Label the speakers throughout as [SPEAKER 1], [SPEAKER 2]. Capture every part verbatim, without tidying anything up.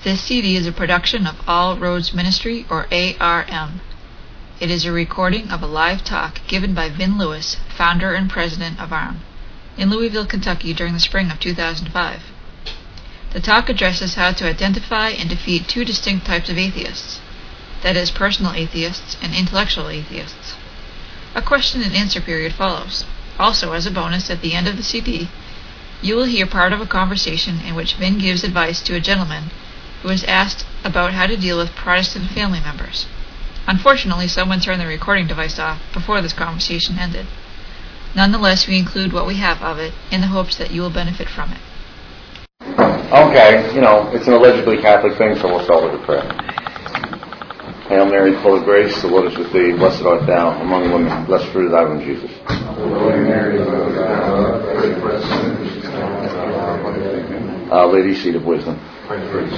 [SPEAKER 1] This C D is a production of All Roads Ministry, or A R M. It is a recording of a live talk given by Vin Lewis, founder and president of A R M, in Louisville, Kentucky during the spring of two thousand five. The talk addresses how to identify and defeat two distinct types of atheists, that is, personal atheists and intellectual atheists. A question and answer period follows. Also, as a bonus, at the end of the C D, you will hear part of a conversation in which Vin gives advice to a gentleman who was asked about how to deal with Protestant family members. Unfortunately, someone turned the recording device off before this conversation ended. Nonetheless, we include what we have of it in the hopes that you will benefit from it.
[SPEAKER 2] Okay, you know, it's an allegedly Catholic thing, so we'll start with a prayer. Hail Mary, full of grace, the Lord is with thee. Blessed art thou among women. Blessed fruit of thy womb, Jesus. Holy Mary, Mother of God, pray for us sinners. Uh, Lady, seat of wisdom. Hi,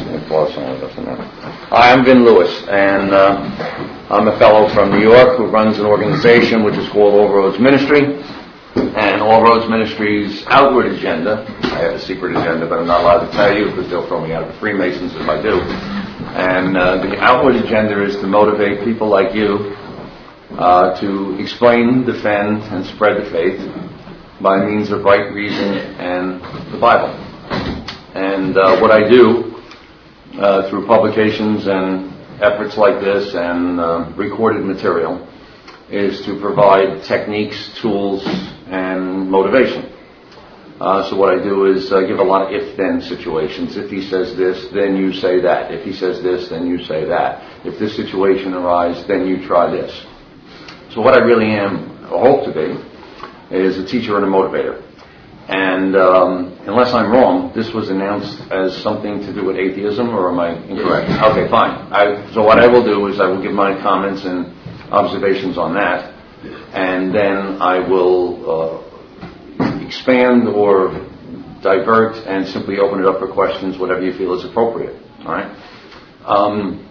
[SPEAKER 2] I'm Vin Lewis, and uh, I'm a fellow from New York who runs an organization which is called All Roads Ministry. And All Roads Ministry's outward agenda, I have a secret agenda, but I'm not allowed to tell you because they'll throw me out of the Freemasons if I do. And uh, the outward agenda is to motivate people like you uh, to explain, defend, and spread the faith by means of right reason and the Bible. And uh, what I do uh, through publications and efforts like this and uh, recorded material is to provide techniques, tools, and motivation. Uh, so what I do is uh, give a lot of if-then situations. If he says this, then you say that. If he says this, then you say that. If this situation arises, then you try this. So what I really am, or hope to be, is a teacher and a motivator. And um, unless I'm wrong, this was announced as something to do with atheism, or am I incorrect? Okay, fine. I, so what I will do is I will give my comments and observations on that, and then I will uh, expand or divert and simply open it up for questions, whatever you feel is appropriate. All right. Um,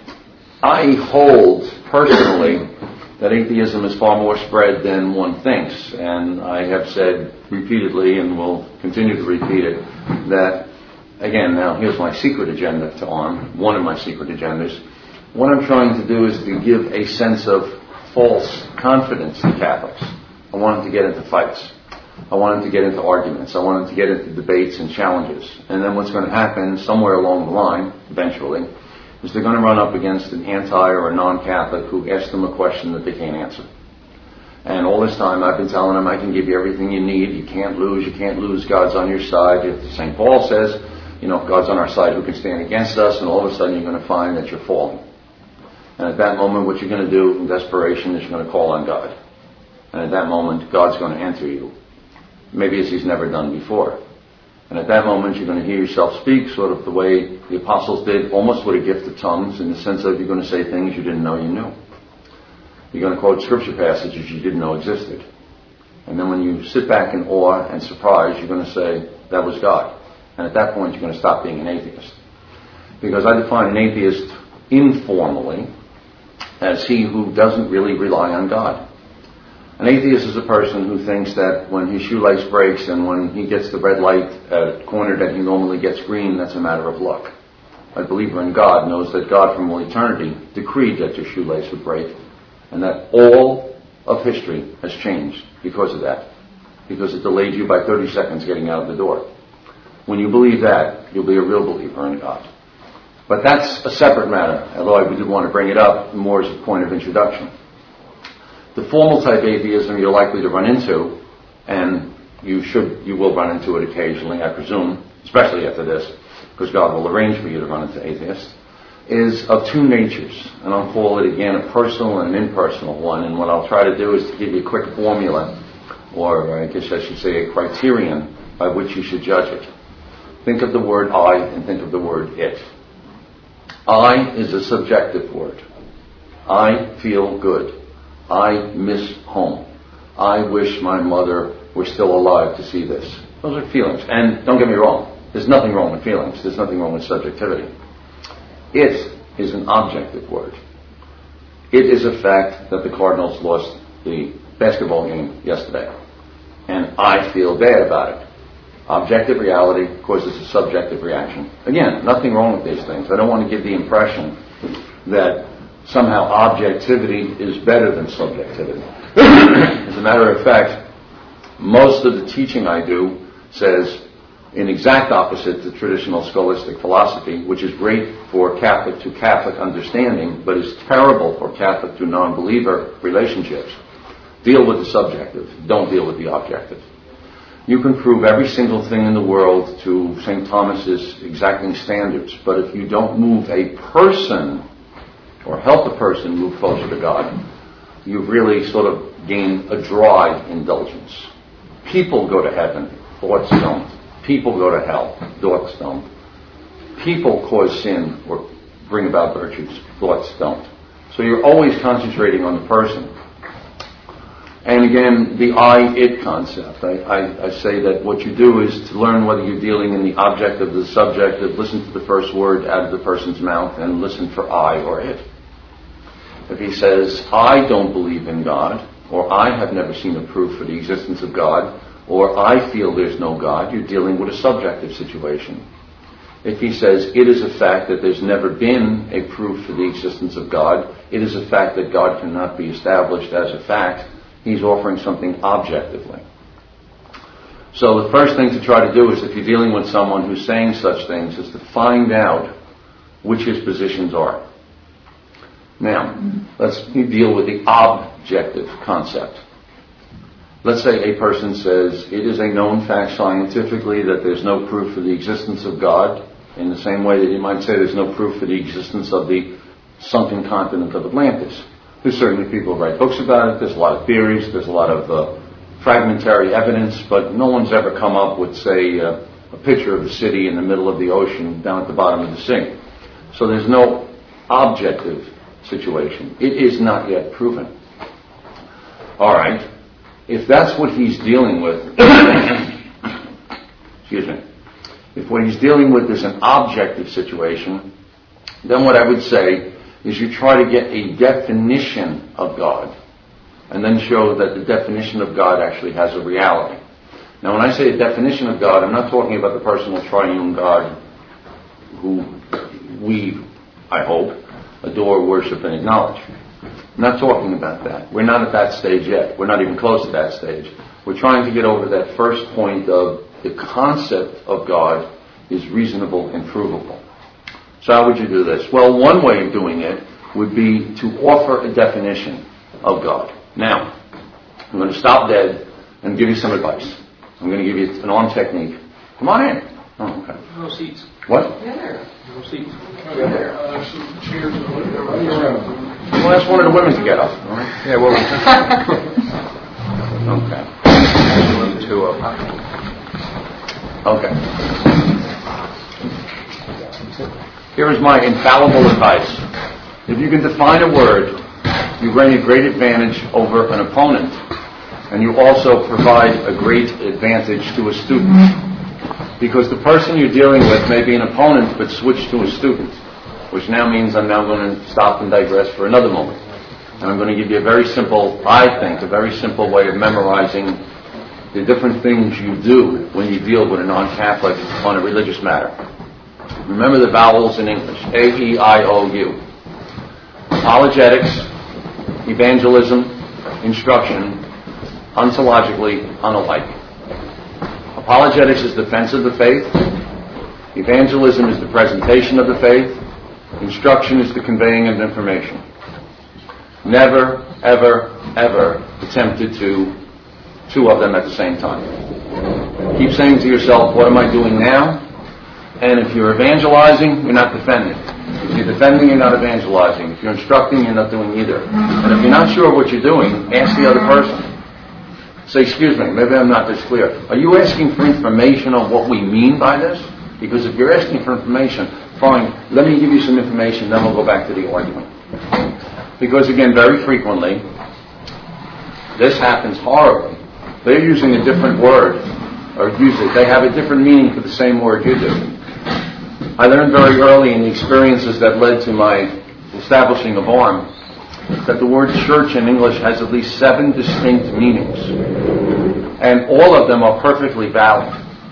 [SPEAKER 2] I hold personally that atheism is far more spread than one thinks, and I have said repeatedly, and will continue to repeat it, that, again, now here's my secret agenda to A R M, one of my secret agendas. What I'm trying to do is to give a sense of false confidence to Catholics. I want them to get into fights. I want them to get into arguments. I want them to get into debates and challenges. And then what's going to happen somewhere along the line, eventually, is they're going to run up against an anti or a non-Catholic who asks them a question that they can't answer. And all this time I've been telling them I can give you everything you need. You can't lose. You can't lose. God's on your side. If Saint Paul says, you know, God's on our side, who can stand against us? And all of a sudden you're going to find that you're falling. And at that moment, what you're going to do in desperation is you're going to call on God. And at that moment, God's going to answer you. Maybe as he's never done before. And at that moment, you're going to hear yourself speak sort of the way the apostles did, almost with a gift of tongues, in the sense of you're going to say things you didn't know you knew. You're going to quote scripture passages you didn't know existed. And then when you sit back in awe and surprise, you're going to say, that was God. And at that point, you're going to stop being an atheist. Because I define an atheist informally as he who doesn't really rely on God. An atheist is a person who thinks that when his shoelace breaks and when he gets the red light at a corner that he normally gets green, that's a matter of luck. A believer in God knows that God from all eternity decreed that your shoelace would break, and that all of history has changed because of that, because it delayed you by thirty seconds getting out of the door. When you believe that, you'll be a real believer in God. But that's a separate matter, although I did want to bring it up more as a point of introduction. The formal type atheism you're likely to run into, and you should, you will run into it occasionally, I presume, especially after this, because God will arrange for you to run into atheists, is of two natures. And I'll call it again a personal and an impersonal one. And what I'll try to do is to give you a quick formula, or I guess I should say a criterion by which you should judge it. Think of the word I and think of the word it. I is a subjective word. I feel good. I miss home. I wish my mother were still alive to see this. Those are feelings. And don't get me wrong, there's nothing wrong with feelings. There's nothing wrong with subjectivity. It is an objective word. It is a fact that the Cardinals lost the basketball game yesterday. And I feel bad about it. Objective reality causes a subjective reaction. Again, nothing wrong with these things. I don't want to give the impression that somehow objectivity is better than subjectivity. As a matter of fact, most of the teaching I do says in exact opposite to traditional scholastic philosophy, which is great for Catholic to Catholic understanding, but is terrible for Catholic to non-believer relationships. Deal with the subjective. Don't deal with the objective. You can prove every single thing in the world to Saint Thomas's exacting standards, but if you don't move a person or help a person move closer to God, you've really sort of gained a dry indulgence. People go to heaven, thoughts don't. People go to hell, thoughts don't. People cause sin or bring about virtues, thoughts don't. So you're always concentrating on the person. And again, the I-it concept. I, I, I say that what you do is to learn whether you're dealing in the objective, the subjective, listen to the first word out of the person's mouth and listen for I or it. If he says, I don't believe in God, or I have never seen a proof for the existence of God, or I feel there's no God, you're dealing with a subjective situation. If he says, it is a fact that there's never been a proof for the existence of God, it is a fact that God cannot be established as a fact, he's offering something objectively. So the first thing to try to do is, if you're dealing with someone who's saying such things, is to find out which his positions are. Now, let's deal with the objective concept. Let's say a person says, it is a known fact scientifically that there's no proof for the existence of God, in the same way that you might say there's no proof for the existence of the sunken continent of Atlantis. There's certainly people who write books about it, there's a lot of theories, there's a lot of uh, fragmentary evidence, but no one's ever come up with, say, uh, a picture of a city in the middle of the ocean down at the bottom of the sea. So there's no objective situation. It is not yet proven. All right. If that's what he's dealing with, excuse me, if what he's dealing with is an objective situation, then what I would say is you try to get a definition of God and then show that the definition of God actually has a reality. Now, when I say a definition of God, I'm not talking about the personal triune God who we, I hope, adore, worship, and acknowledge. I'm not talking about that. We're not at that stage yet. We're not even close to that stage. We're trying to get over that first point of the concept of God is reasonable and provable. So how would you do this? Well, one way of doing it would be to offer a definition of God. Now, I'm going to stop dead and give you some advice. I'm going to give you an arm technique. Come on in. Oh, okay.
[SPEAKER 3] No seats.
[SPEAKER 2] What?
[SPEAKER 3] Yeah. No seats.
[SPEAKER 2] Yeah, there.
[SPEAKER 3] Uh, some chairs and whatever.
[SPEAKER 2] Well, ask one of the women to get up. All right? Yeah, well. Okay. Two of them. Okay. Here is my infallible advice. If you can define a word, you bring a great advantage over an opponent, and you also provide a great advantage to a student. Because the person you're dealing with may be an opponent, but switch to a student, which now means I'm now going to stop and digress for another moment. And I'm going to give you a very simple, I think, a very simple way of memorizing the different things you do when you deal with a non-Catholic on a religious matter. Remember the vowels in English, A, E, I, O, U. Apologetics, evangelism, instruction, ontologically unalike. Apologetics is defense of the faith. Evangelism is the presentation of the faith. Instruction is the conveying of information. Never, ever, ever attempt to do two of them at the same time. Keep saying to yourself, what am I doing now? And if you're evangelizing, you're not defending. If you're defending, you're not evangelizing. If you're instructing, you're not doing either. And if you're not sure what you're doing, ask the other person. Say, excuse me, maybe I'm not this clear. Are you asking for information on what we mean by this? Because if you're asking for information, fine, let me give you some information, then we'll go back to the argument. Because again, very frequently, this happens horribly. They're using a different word, or use it. They have a different meaning for the same word you do. I learned very early in the experiences that led to my establishing of A R M that the word church in English has at least seven distinct meanings. And all of them are perfectly valid.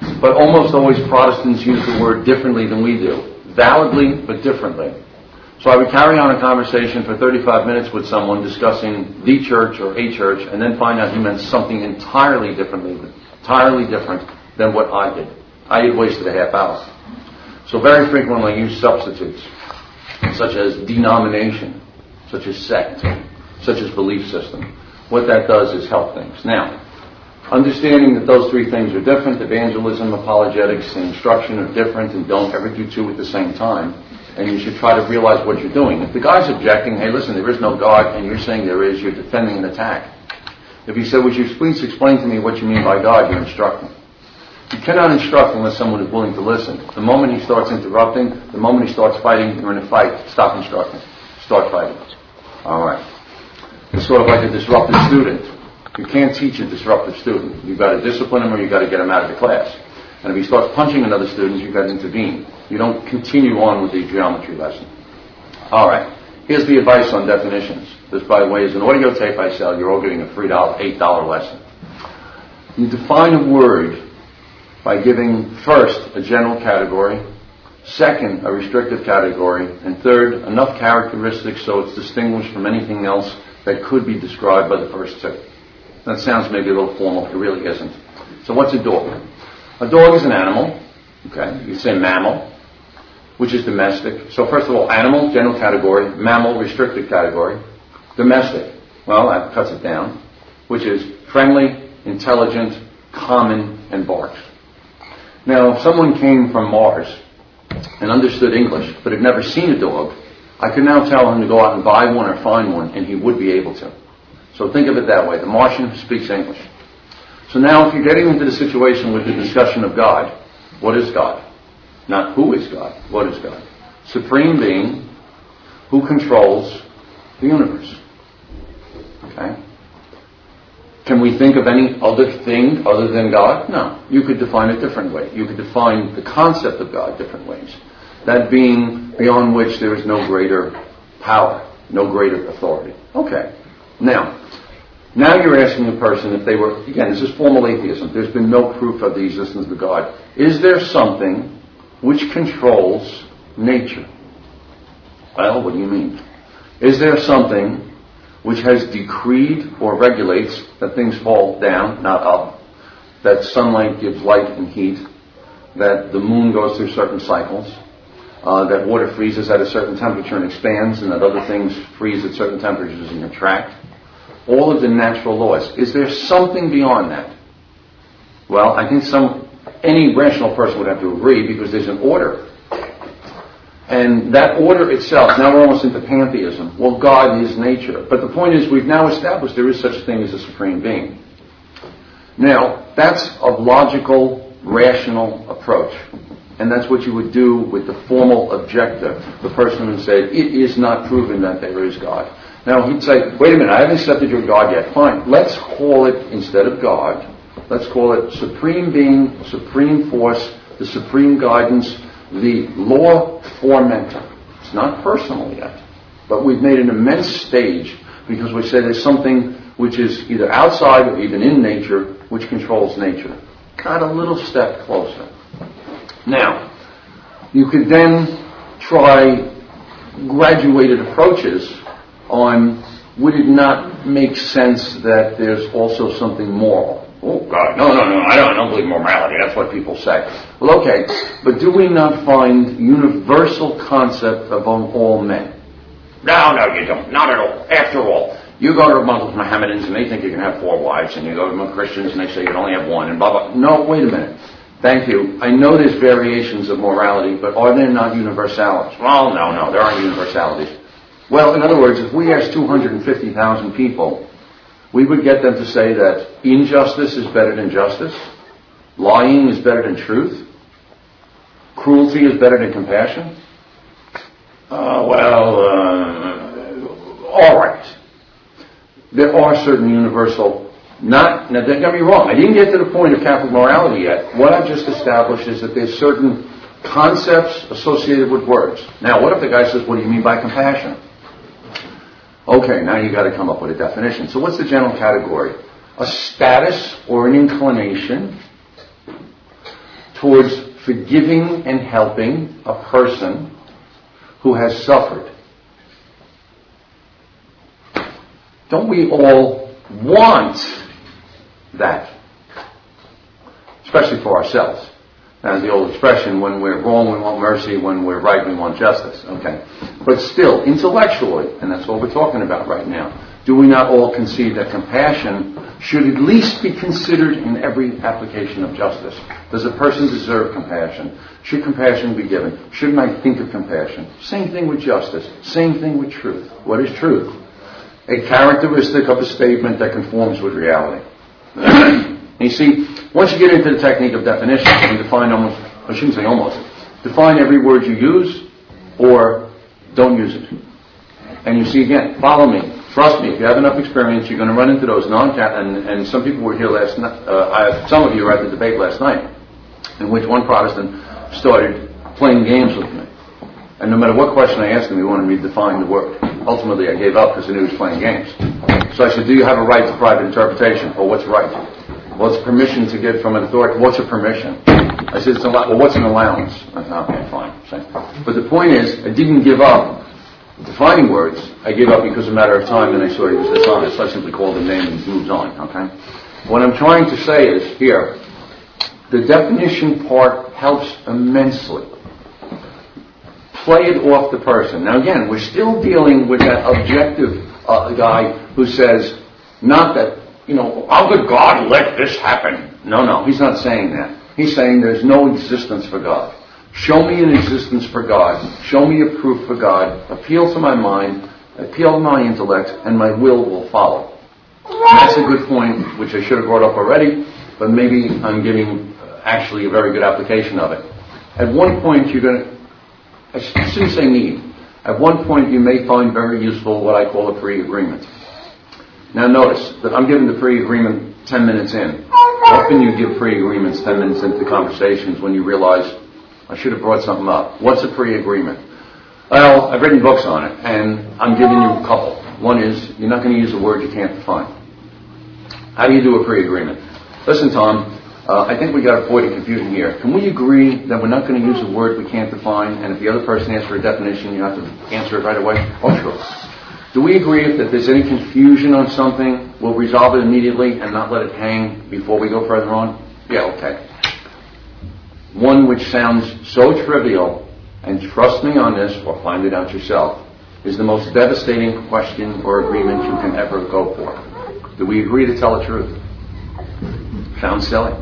[SPEAKER 2] But almost always Protestants use the word differently than we do. Validly, but differently. So I would carry on a conversation for thirty-five minutes with someone discussing the church or a church, and then find out he meant something entirely differently, entirely different than what I did. I had wasted a half hour. So very frequently I use substitutes, such as denomination, such as sect, such as belief system. What that does is help things. Now, understanding that those three things are different, evangelism, apologetics, and instruction are different, and don't ever do two at the same time. And you should try to realize what you're doing. If the guy's objecting, hey, listen, there is no God, and you're saying there is, you're defending an attack. If he said, would you please explain to me what you mean by God, you're instructing. You cannot instruct unless someone is willing to listen. The moment he starts interrupting, the moment he starts fighting, you're in a fight. Stop instructing. Start fighting. All right. It's sort of like a disruptive student. You can't teach a disruptive student. You've got to discipline him or you've got to get him out of the class. And if he starts punching another student, you've got to intervene. You don't continue on with the geometry lesson. All right. Here's the advice on definitions. This, by the way, is an audio tape I sell. You're all getting a free eight dollar lesson. You define a word by giving first a general category, second a restrictive category, and third enough characteristics so it's distinguished from anything else that could be described by the first two. That sounds maybe a little formal, it really isn't. So what's a dog? A dog is an animal, okay? You say mammal, which is domestic. So first of all, animal, general category, mammal, restricted category, domestic. Well, that cuts it down, which is friendly, intelligent, common, and barks. Now, if someone came from Mars and understood English, but had never seen a dog, I could now tell him to go out and buy one or find one, and he would be able to. So think of it that way. The Martian speaks English. So now if you're getting into the situation with the discussion of God, what is God? Not who is God, what is God? Supreme being who controls the universe. Okay? Can we think of any other thing other than God? No. You could define it a different way. You could define the concept of God different ways. That being beyond which there is no greater power, no greater authority. Okay. Now, now you're asking a person if they were, again, this is formal atheism. There's been no proof of the existence of God. Is there something which controls nature? Well, what do you mean? Is there something which has decreed or regulates that things fall down, not up, that sunlight gives light and heat, that the moon goes through certain cycles, uh, that water freezes at a certain temperature and expands, and that other things freeze at certain temperatures and contract? All of the natural laws. Is there something beyond that? Well, I think some any rational person would have to agree, because there's an order. And that order itself, now we're almost into pantheism. Well, God is nature. But the point is, we've now established there is such a thing as a supreme being. Now, that's a logical, rational approach. And that's what you would do with the formal objective. The person who said, it is not proven that there is God. Now, he'd say, wait a minute, I haven't accepted your God yet. Fine, let's call it, instead of God, let's call it supreme being, supreme force, the supreme guidance, the law formenta. It's not personal yet, but we've made an immense stage because we say there's something which is either outside or even in nature which controls nature. Got a little step closer. Now, you could then try graduated approaches on, would it not make sense that there's also something moral? Oh, God, no, no, no, I don't, I don't believe morality. That's what people say. Well, okay, but do we not find universal concept among all men? No, no, you don't. Not at all. After all, you go to among Mohammedans and they think you can have four wives, and you go to among Christians and they say you can only have one, and blah, blah. No, wait a minute. Thank you. I know there's variations of morality, but are there not universalities? Well, no, no, there aren't universalities. Well, in other words, if we asked two hundred fifty thousand people, we would get them to say that injustice is better than justice, lying is better than truth, cruelty is better than compassion. Uh, well, uh, all right. There are certain universal, not, now don't get me wrong, I didn't get to the point of Catholic morality yet. What I've just established is that there's certain concepts associated with words. Now, what if the guy says, what do you mean by compassion? Okay, now you got to come up with a definition. So what's the general category? A status or an inclination towards forgiving and helping a person who has suffered. Don't we all want that? Especially for ourselves. Now, the old expression, when we're wrong, we want mercy. When we're right, we want justice. Okay. But still, intellectually, and that's what we're talking about right now, do we not all concede that compassion should at least be considered in every application of justice? Does a person deserve compassion? Should compassion be given? Shouldn't I think of compassion? Same thing with justice. Same thing with truth. What is truth? A characteristic of a statement that conforms with reality. You see, once you get into the technique of definition, you can define almost, I shouldn't say almost, define every word you use or don't use it. And you see again, follow me. Trust me, if you have enough experience, you're going to run into those non-cat, and, and some people were here last night, uh, I, some of you were at the debate last night, in which one Protestant started playing games with me. And no matter what question I asked him, he wanted me to define the word. Ultimately, I gave up because I knew he was playing games. So I said, do you have a right to private interpretation? Well, what's right? What's permission to get from an authority? What's a permission? I said, it's a well, what's an allowance? I said, okay, fine. But the point is, I didn't give up defining words. I gave up because of a matter of time, and I saw he was dishonest. So I simply called him name and moved on, okay? What I'm trying to say is, here, the definition part helps immensely. Play it off the person. Now again, we're still dealing with that objective uh, guy who says, not that, you know, how could God let this happen? No, no, he's not saying that. He's saying there's no existence for God. Show me an existence for God. Show me a proof for God. Appeal to my mind, appeal to my intellect, and my will will follow. That's a good point, which I should have brought up already, but maybe I'm giving actually a very good application of it. At one point you're going to, I shouldn't say need, at one point you may find very useful what I call a pre-agreement. Now notice that I'm giving the pre-agreement ten minutes in. Often you give pre-agreements ten minutes into conversations when you realize, I should have brought something up. What's a pre-agreement? Well, I've written books on it, and I'm giving you a couple. One is, you're not going to use a word you can't define. How do you do a pre-agreement? Listen, Tom, uh, I think we got avoided confusion here. Can we agree that we're not going to use a word we can't define, and if the other person asks for a definition, you have to answer it right away? Oh, sure. Do we agree if there's any confusion on something, we'll resolve it immediately and not let it hang before we go further on? Yeah, okay. One which sounds so trivial, and trust me on this, or find it out yourself, is the most devastating question or agreement you can ever go for. Do we agree to tell the truth? Sounds silly.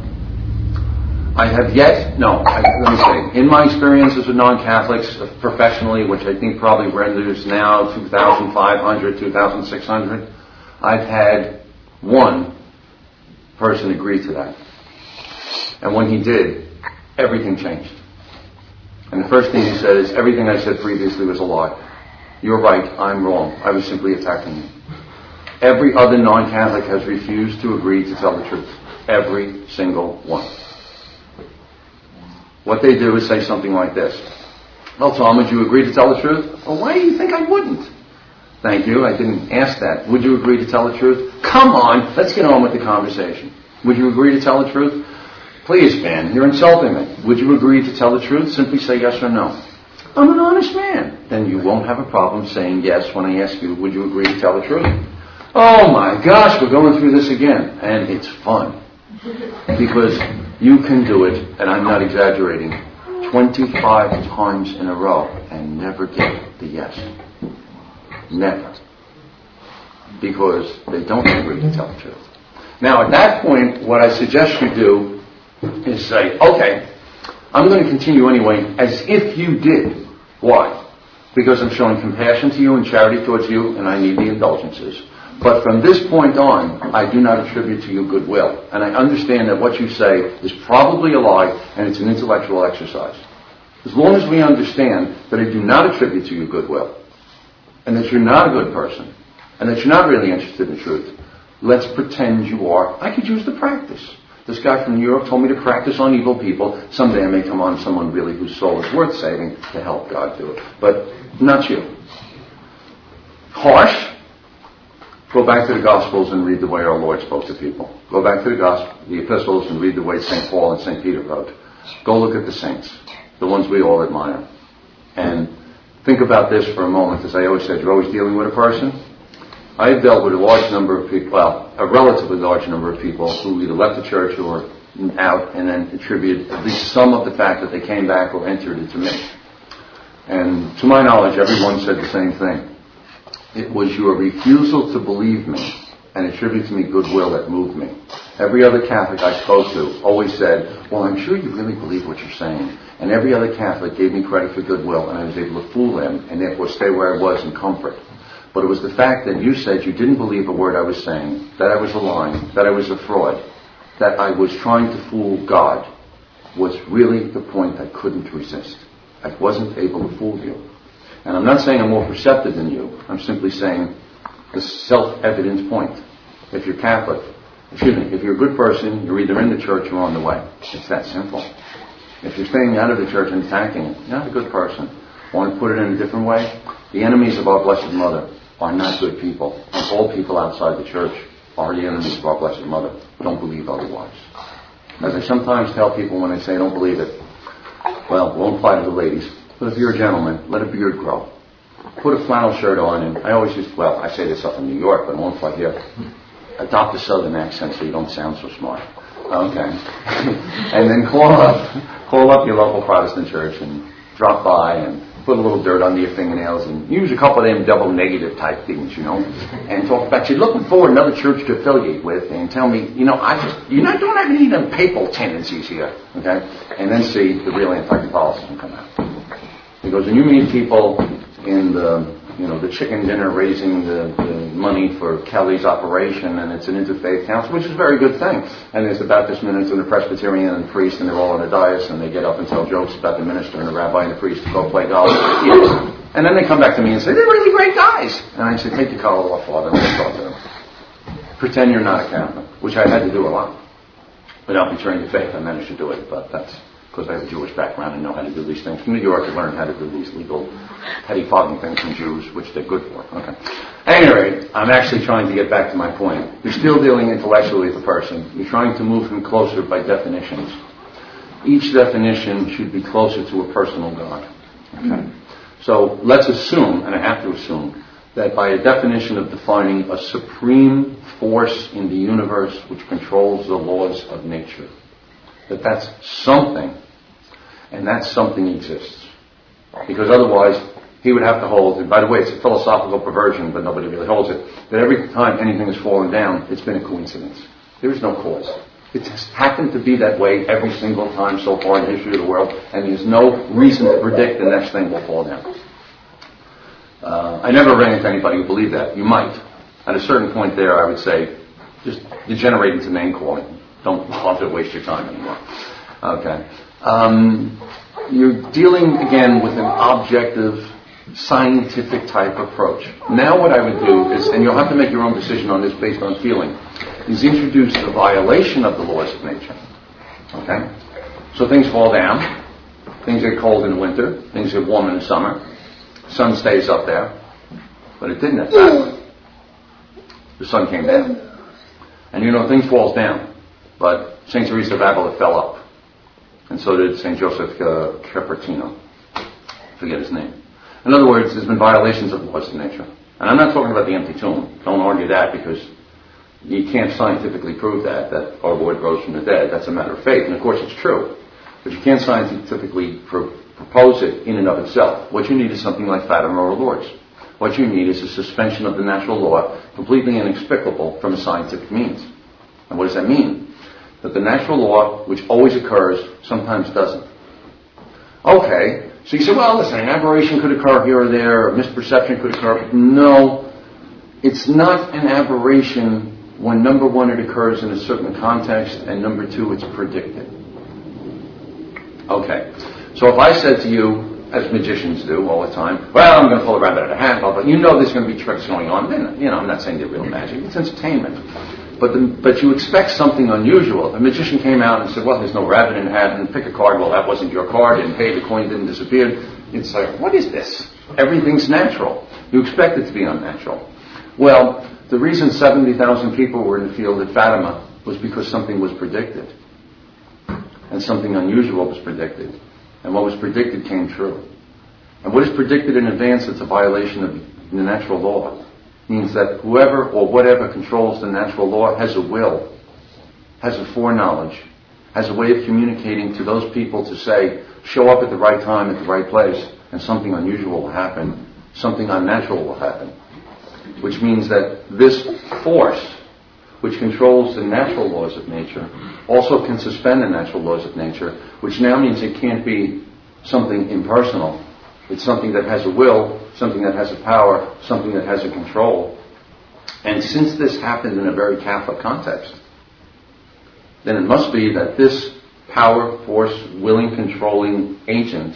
[SPEAKER 2] I have yet, no, I, let me say, in my experiences with non-Catholics professionally, which I think probably renders now two thousand five hundred, two thousand six hundred, I've had one person agree to that. And when he did, everything changed. And the first thing he said is, everything I said previously was a lie. You're right, I'm wrong. I was simply attacking you. Every other non-Catholic has refused to agree to tell the truth. Every single one. What they do is say something like this. Well, Tom, would you agree to tell the truth? Well, why do you think I wouldn't? Thank you, I didn't ask that. Would you agree to tell the truth? Come on, let's get on with the conversation. Would you agree to tell the truth? Please, man, you're insulting me. Would you agree to tell the truth? Simply say yes or no. I'm an honest man. Then you won't have a problem saying yes when I ask you, would you agree to tell the truth? Oh my gosh, we're going through this again. And it's fun. Because you can do it, and I'm not exaggerating, twenty-five times in a row and never get the yes. Never. Because they don't agree to tell the truth. Now at that point, what I suggest you do is say, okay, I'm going to continue anyway as if you did. Why? Because I'm showing compassion to you and charity towards you, and I need the indulgences. But from this point on, I do not attribute to you goodwill. And I understand that what you say is probably a lie, and it's an intellectual exercise. As long as we understand that I do not attribute to you goodwill, and that you're not a good person, and that you're not really interested in truth, let's pretend you are. I could use the practice. This guy from New York told me to practice on evil people. Someday I may come on someone really whose soul is worth saving to help God do it. But not you. Harsh? Go back to the Gospels and read the way our Lord spoke to people. Go back to the Gospel, the Epistles, and read the way Saint Paul and Saint Peter wrote. Go look at the saints, the ones we all admire. And think about this for a moment. As I always said, you're always dealing with a person. I've dealt with a large number of people, well, a relatively large number of people who either left the church or out and then attributed at least some of the fact that they came back or entered it to me. And to my knowledge, everyone said the same thing. It was your refusal to believe me and attribute to me goodwill that moved me. Every other Catholic I spoke to always said, well, I'm sure you really believe what you're saying. And every other Catholic gave me credit for goodwill, and I was able to fool them and therefore stay where I was in comfort. But it was the fact that you said you didn't believe a word I was saying, that I was lying, that I was a fraud, that I was trying to fool God, was really the point I couldn't resist. I wasn't able to fool you. And I'm not saying I'm more perceptive than you. I'm simply saying the self-evident point. If you're Catholic, excuse me, if you're a good person, you're either in the church or on the way. It's that simple. If you're staying out of the church and attacking it, you're not a good person. Want to put it in a different way? The enemies of our Blessed Mother are not good people. And all people outside the church are the enemies of our Blessed Mother. Don't believe otherwise. As I sometimes tell people when they say don't believe it, well, it won't apply to the ladies, but if you're a gentleman, let a beard grow. Put a flannel shirt on, and I always used, well, I say this up in New York, but it won't apply here. Adopt a southern accent so you don't sound so smart. Okay. And then call up, call up your local Protestant church and drop by and put a little dirt under your fingernails and use a couple of them double negative type things, you know, and talk about you're looking for another church to affiliate with and tell me, you know, I just, you know, don't have any of them papal tendencies here, okay? And then see the real anti-Catholicism come out. Because when you meet people in the, you know, the chicken dinner raising the, the money for Kelly's operation, and it's an interfaith council, which is a very good thing. And there's the Baptist minister and the Presbyterian and the priest, and they're all on a dais, and they get up and tell jokes about the minister and the rabbi and the priest to go play golf. And then they come back to me and say, they're really great guys. And I say, take your collar off, Father, and let's talk to them. Pretend you're not a Catholic, which I had to do a lot. Without betraying the faith, I managed to do it, but that's because I have a Jewish background and know how to do these things. From New York, I learned how to do these legal, petty-fogging things from Jews, which they're good for. Okay. At any rate, I'm actually trying to get back to my point. You're still dealing intellectually with the person. You're trying to move him closer by definitions. Each definition should be closer to a personal God. Okay. So let's assume, and I have to assume, that by a definition of defining a supreme force in the universe which controls the laws of nature, that that's something, and that something exists. Because otherwise, he would have to hold, and by the way, it's a philosophical perversion, but nobody really holds it, that every time anything has fallen down, it's been a coincidence. There is no cause. It just happened to be that way every single time so far in the history of the world, and there's no reason to predict the next thing will fall down. Uh, I never ran into anybody who believed that. You might. At a certain point there, I would say, just degenerate into name calling. Don't bother to waste your time anymore. Okay. Um, you're dealing again with an objective, scientific type approach. Now what I would do is, and you'll have to make your own decision on this based on feeling, is introduce the violation of the laws of nature. Okay? So things fall down. Things get cold in the winter. Things get warm in the summer. Sun stays up there. But it didn't at that. The sun came down. And you know, things falls down. But Saint Teresa of Avila fell up. And so did Saint Joseph uh, Capertino. Forget his name. In other words, there's been violations of the laws of nature. And I'm not talking about the empty tomb. Don't argue that, because you can't scientifically prove that, that our Lord rose from the dead. That's a matter of faith. And of course it's true. But you can't scientifically pro- propose it in and of itself. What you need is something like Fatima or Lourdes. What you need is a suspension of the natural law, completely inexplicable from a scientific means. And what does that mean? That the natural law, which always occurs, sometimes doesn't. Okay, so you say, well, listen, an aberration could occur here or there, a misperception could occur. No, it's not an aberration when, number one, it occurs in a certain context, and number two, it's predicted. Okay, so if I said to you, as magicians do all the time, well, I'm going to pull a rabbit out of a hat, but you know there's going to be tricks going on, then, you know, I'm not saying they're real magic, it's entertainment. But the, but you expect something unusual. A magician came out and said, well, there's no rabbit in the hat, and pick a card. Well, that wasn't your card, and hey, the coin didn't disappear. It's like, what is this? Everything's natural. You expect it to be unnatural. Well, the reason seventy thousand people were in the field at Fatima was because something was predicted. and something unusual was predicted. And what was predicted came true. And what is predicted in advance that's a violation of the natural law means that whoever or whatever controls the natural law has a will, has a foreknowledge, has a way of communicating to those people to say, show up at the right time, at the right place, and something unusual will happen, something unnatural will happen. Which means that this force, which controls the natural laws of nature, also can suspend the natural laws of nature, which now means it can't be something impersonal. It's something that has a will, something that has a power, something that has a control. And since this happened in a very Catholic context, then it must be that this power, force, willing, controlling agent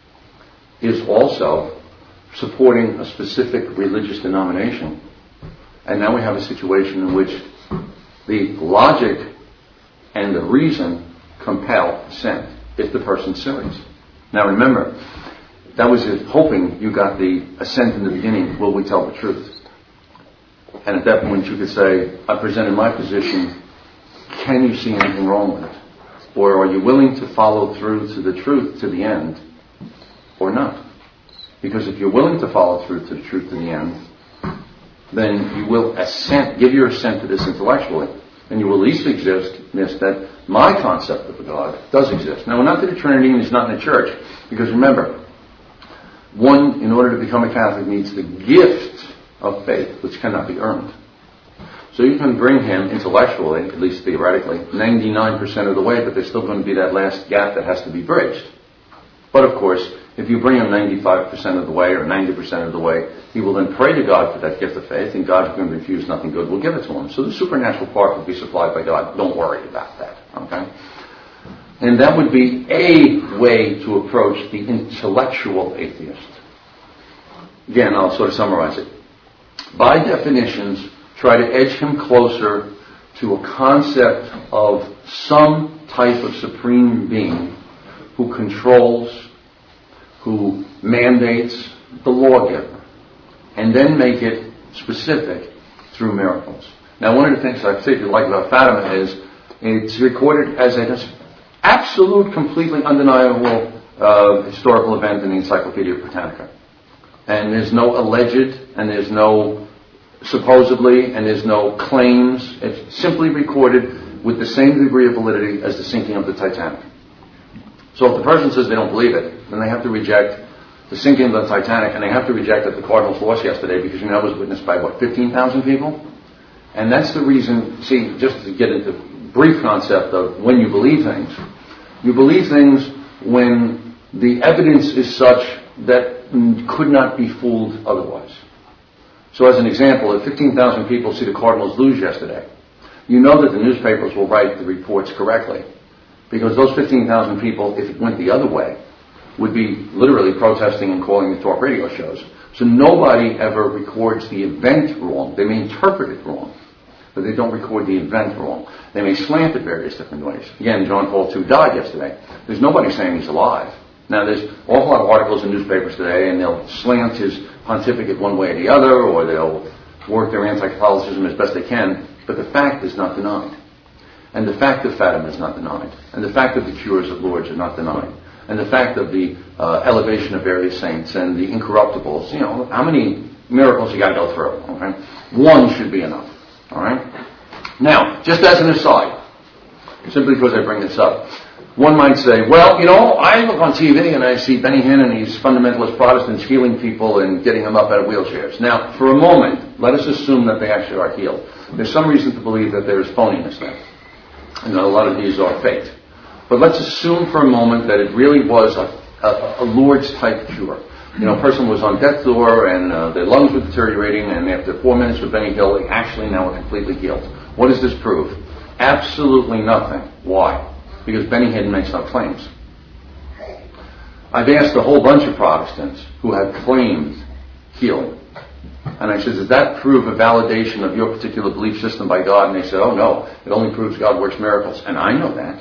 [SPEAKER 2] is also supporting a specific religious denomination. And now we have a situation in which the logic and the reason compel assent if the person sins. Now remember, that was it, hoping you got the assent in the beginning, will we tell the truth? And at that point you could say, I presented my position, can you see anything wrong with it? Or are you willing to follow through to the truth to the end, or not? Because if you're willing to follow through to the truth to the end, then you will assent, give your assent to this intellectually, and you will at least exist, miss that my concept of a God does exist. Now, we're not to the Trinity, and it's not in the church, because remember, one, in order to become a Catholic, needs the gift of faith, which cannot be earned. So you can bring him intellectually, at least theoretically, ninety-nine percent of the way, but there's still going to be that last gap that has to be bridged. But of course, if you bring him ninety-five percent of the way or ninety percent of the way, he will then pray to God for that gift of faith, and God, who can refuse nothing good, will give it to him. So the supernatural part will be supplied by God. Don't worry about that, okay? And that would be a way to approach the intellectual atheist. Again, I'll sort of summarize it. By definitions, try to edge him closer to a concept of some type of supreme being who controls, who mandates, the lawgiver, and then make it specific through miracles. Now, one of the things I particularly like about Fatima is it's recorded as an absolute, completely undeniable uh, historical event in the Encyclopedia Britannica. And there's no alleged, and there's no supposedly, and there's no claims. It's simply recorded with the same degree of validity as the sinking of the Titanic. So if the person says they don't believe it, then they have to reject the sinking of the Titanic, and they have to reject that the Cardinals lost yesterday, because you know it was witnessed by, what, fifteen thousand people? And that's the reason, see, just to get into brief concept of when you believe things. You believe things when the evidence is such that could not be fooled otherwise. So as an example, if fifteen thousand people see the Cardinals lose yesterday, you know that the newspapers will write the reports correctly. Because those fifteen thousand people, if it went the other way, would be literally protesting and calling the talk radio shows. So nobody ever records the event wrong. They may interpret it wrong, but they don't record the event wrong. They may slant it various different ways. Again, John Paul the Second died yesterday. There's nobody saying he's alive. Now, there's an awful lot of articles in newspapers today, and they'll slant his pontificate one way or the other, or they'll work their anti-Catholicism as best they can, but the fact is not denied. And the fact of Fatima is not denied. And the fact of the cures of Lourdes are not denied. And the fact of the uh, elevation of various saints and the incorruptibles, you know, how many miracles you got to go through, okay? One should be enough, all right? Now, just as an aside, simply because I bring this up, one might say, well, you know, I look on T V and I see Benny Hinn and these fundamentalist Protestants healing people and getting them up out of wheelchairs. Now, for a moment, let us assume that they actually are healed. There's some reason to believe that there is phoniness there. And a lot of these are faked. But let's assume for a moment that it really was a, a, a Lourdes-type cure. You know, a person was on death's door and uh, their lungs were deteriorating, and after four minutes with Benny Hill, they actually now are completely healed. What does this prove? Absolutely nothing. Why? Because Benny Hinn makes no claims. I've asked a whole bunch of Protestants who have claimed healing. And I said, does that prove a validation of your particular belief system by God? And they said, oh no, it only proves God works miracles. And I know that.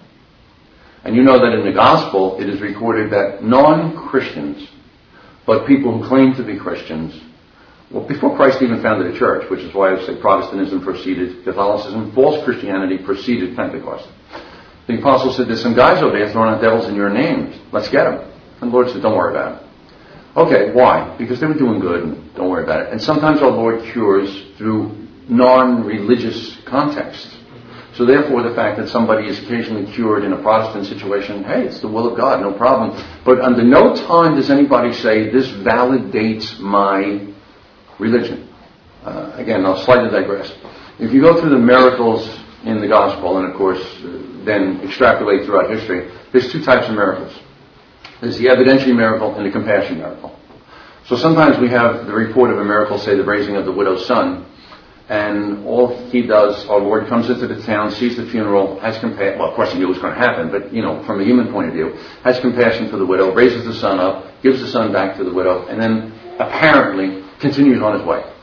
[SPEAKER 2] And you know that in the Gospel, it is recorded that non-Christians, but people who claim to be Christians, well, before Christ even founded a church, which is why I say Protestantism preceded Catholicism, false Christianity preceded Pentecost. The apostle said, there's some guys over there throwing out devils in your name. Let's get them. And the Lord said, don't worry about it. Okay, why? Because they were doing good, and don't worry about it. And sometimes our Lord cures through non-religious contexts. So therefore, the fact that somebody is occasionally cured in a Protestant situation, hey, it's the will of God, no problem. But under no time does anybody say, this validates my religion. Uh, again, I'll slightly digress. If you go through the miracles in the gospel, and of course, uh, then extrapolate throughout history, there's two types of miracles. There's the evidentiary miracle and the compassion miracle. So sometimes we have the report of a miracle, say the raising of the widow's son, and all he does, our Lord comes into the town, sees the funeral, has compassion, well, of course he knew it was going to happen, but, you know, from a human point of view, has compassion for the widow, raises the son up, gives the son back to the widow, and then apparently continues on his way.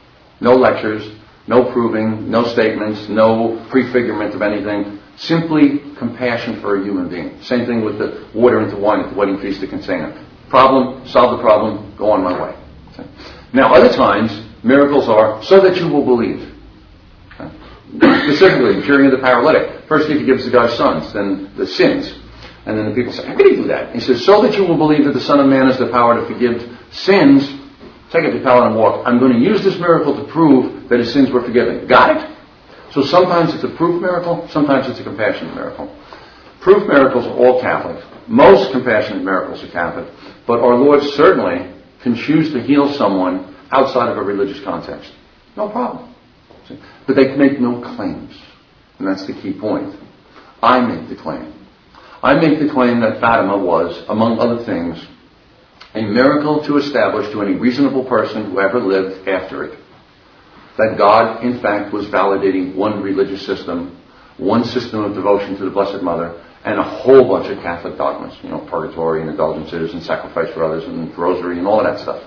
[SPEAKER 2] No lectures, no proving, no statements, no prefigurement of anything, simply compassion for a human being. Same thing with the water into wine at the wedding feast of Cana. Problem, solve the problem, go on my way. Okay. Now, other times, miracles are so that you will believe. Okay. Specifically, curing of the paralytic. First he forgives the guy's sons, then the sins. And then the people say, how can he do that? He says, so that you will believe that the Son of Man has the power to forgive sins, take up your pallet and walk. I'm going to use this miracle to prove that his sins were forgiven. Got it? So sometimes it's a proof miracle, sometimes it's a compassionate miracle. Proof miracles are all Catholic. Most compassionate miracles are Catholic. But our Lord certainly can choose to heal someone outside of a religious context. No problem. But they make no claims. And that's the key point. I make the claim. I make the claim that Fatima was, among other things, a miracle to establish to any reasonable person who ever lived after it that God, in fact, was validating one religious system, one system of devotion to the Blessed Mother, and a whole bunch of Catholic dogmas, you know, purgatory and indulgences and sacrifice for others and rosary and all of that stuff.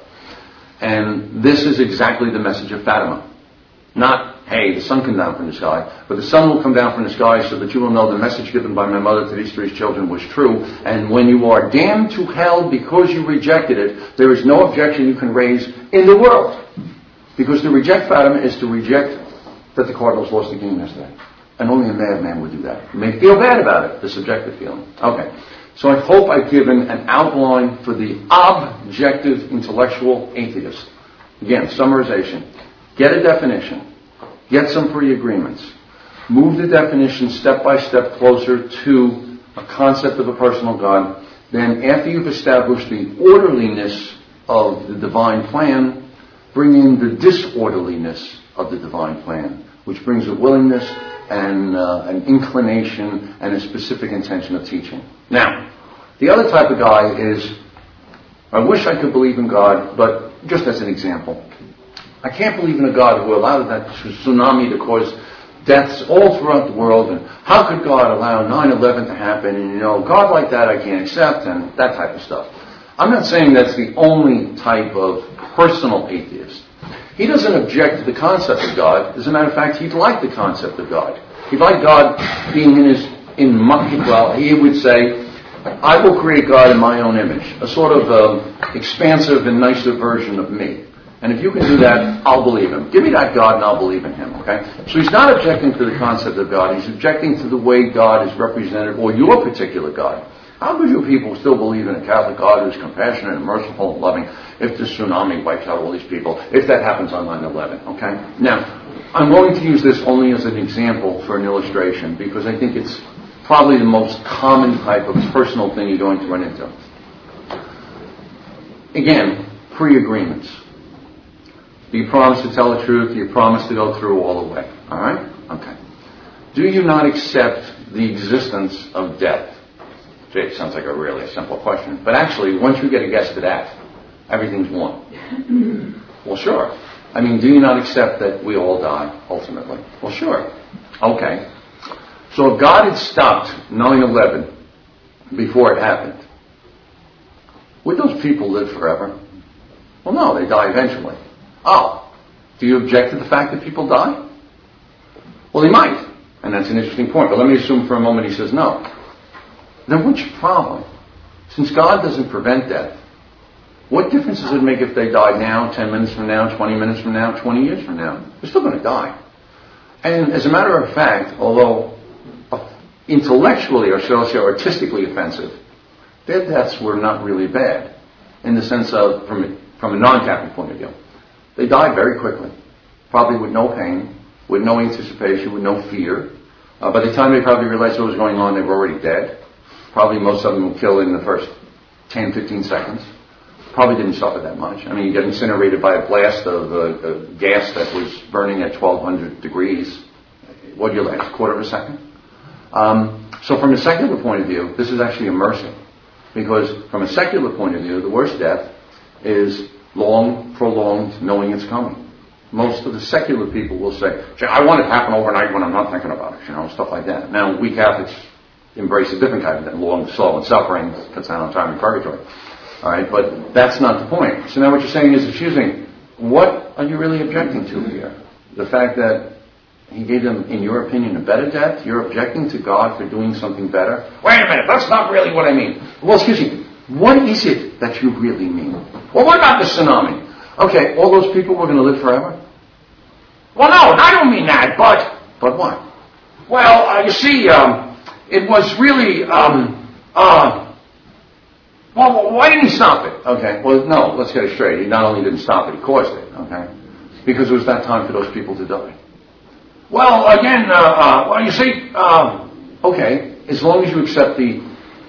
[SPEAKER 2] And this is exactly the message of Fatima. Not, hey, the sun come down from the sky, but the sun will come down from the sky so that you will know the message given by my mother to these three children was true. And when you are damned to hell because you rejected it, there is no objection you can raise in the world. Because to reject Fatima is to reject that the Cardinals lost the game yesterday. And only a madman would do that. You may feel bad about it, the subjective feeling. Okay. So I hope I've given an outline for the objective intellectual atheist. Again, summarization. Get a definition. Get some pre-agreements. Move the definition step by step closer to a concept of a personal God. Then after you've established the orderliness of the divine plan, bring in the disorderliness of the divine plan, which brings a willingness and uh, an inclination and a specific intention of teaching. Now, the other type of guy is, I wish I could believe in God, but just as an example, I can't believe in a God who allowed that tsunami to cause deaths all throughout the world, and how could God allow nine eleven to happen, and you know, God like that I can't accept, and that type of stuff. I'm not saying that's the only type of personal atheist. He doesn't object to the concept of God. As a matter of fact, he'd like the concept of God. He'd like God being in his, in my, well, he would say, I will create God in my own image. A sort of um, expansive and nicer version of me. And if you can do that, I'll believe him. Give me that God and I'll believe in him, okay? So he's not objecting to the concept of God. He's objecting to the way God is represented, or your particular God. How could you people still believe in a Catholic God who's compassionate and merciful and loving if the tsunami wipes out all these people, if that happens on nine eleven, okay? Now, I'm going to use this only as an example for an illustration because I think it's probably the most common type of personal thing you're going to run into. Again, pre-agreements. Do you promise to tell the truth? Do you promise to go through all the way? All right? Okay. Do you not accept the existence of death? Gee, it sounds like a really simple question. But actually, once you get a guess to that, everything's won. Well, sure. I mean, do you not accept that we all die, ultimately? Well, sure. Okay. So if God had stopped nine eleven before it happened, would those people live forever? Well, no, they die eventually. Oh, do you object to the fact that people die? Well, he might. And that's an interesting point. But let me assume for a moment he says no. Then what's your problem? Since God doesn't prevent death, what difference does it make if they die now, ten minutes from now, twenty minutes from now, twenty years from now? They're still going to die. And as a matter of fact, although intellectually or shall I say artistically offensive, their deaths were not really bad in the sense of, from, from a non-Catholic point of view. They died very quickly, probably with no pain, with no anticipation, with no fear. Uh, by the time they probably realized what was going on, they were already dead. Probably most of them were killed in the first ten, fifteen seconds. Probably didn't suffer that much. I mean, you get incinerated by a blast of uh, a gas that was burning at twelve hundred degrees. What do you last? A quarter of a second? Um, so from a secular point of view, this is actually a mercy. Because from a secular point of view, the worst death is long, prolonged, knowing it's coming. Most of the secular people will say, I want it to happen overnight when I'm not thinking about it, you know, stuff like that. Now, we Catholics embrace a different kind of thing, long, slow, and suffering, cuts down on time in purgatory. All right, but that's not the point. So now what you're saying is, excuse me, what are you really objecting to here? The fact that he gave them, in your opinion, a better death? You're objecting to God for doing something better? Wait a minute, that's not really what I mean. Well, excuse me, what is it that you really mean? Well, what about the tsunami? Okay, all those people were going to live forever? Well, no, I don't mean that, but... But what? Well, uh, you see, um, it was really, um, uh... Well, why didn't he stop it? Okay, well, no, let's get it straight. He not only didn't stop it, he caused it, okay? Because it was that time for those people to die. Well, again, uh, uh, well, you see, um, okay, as long as you accept the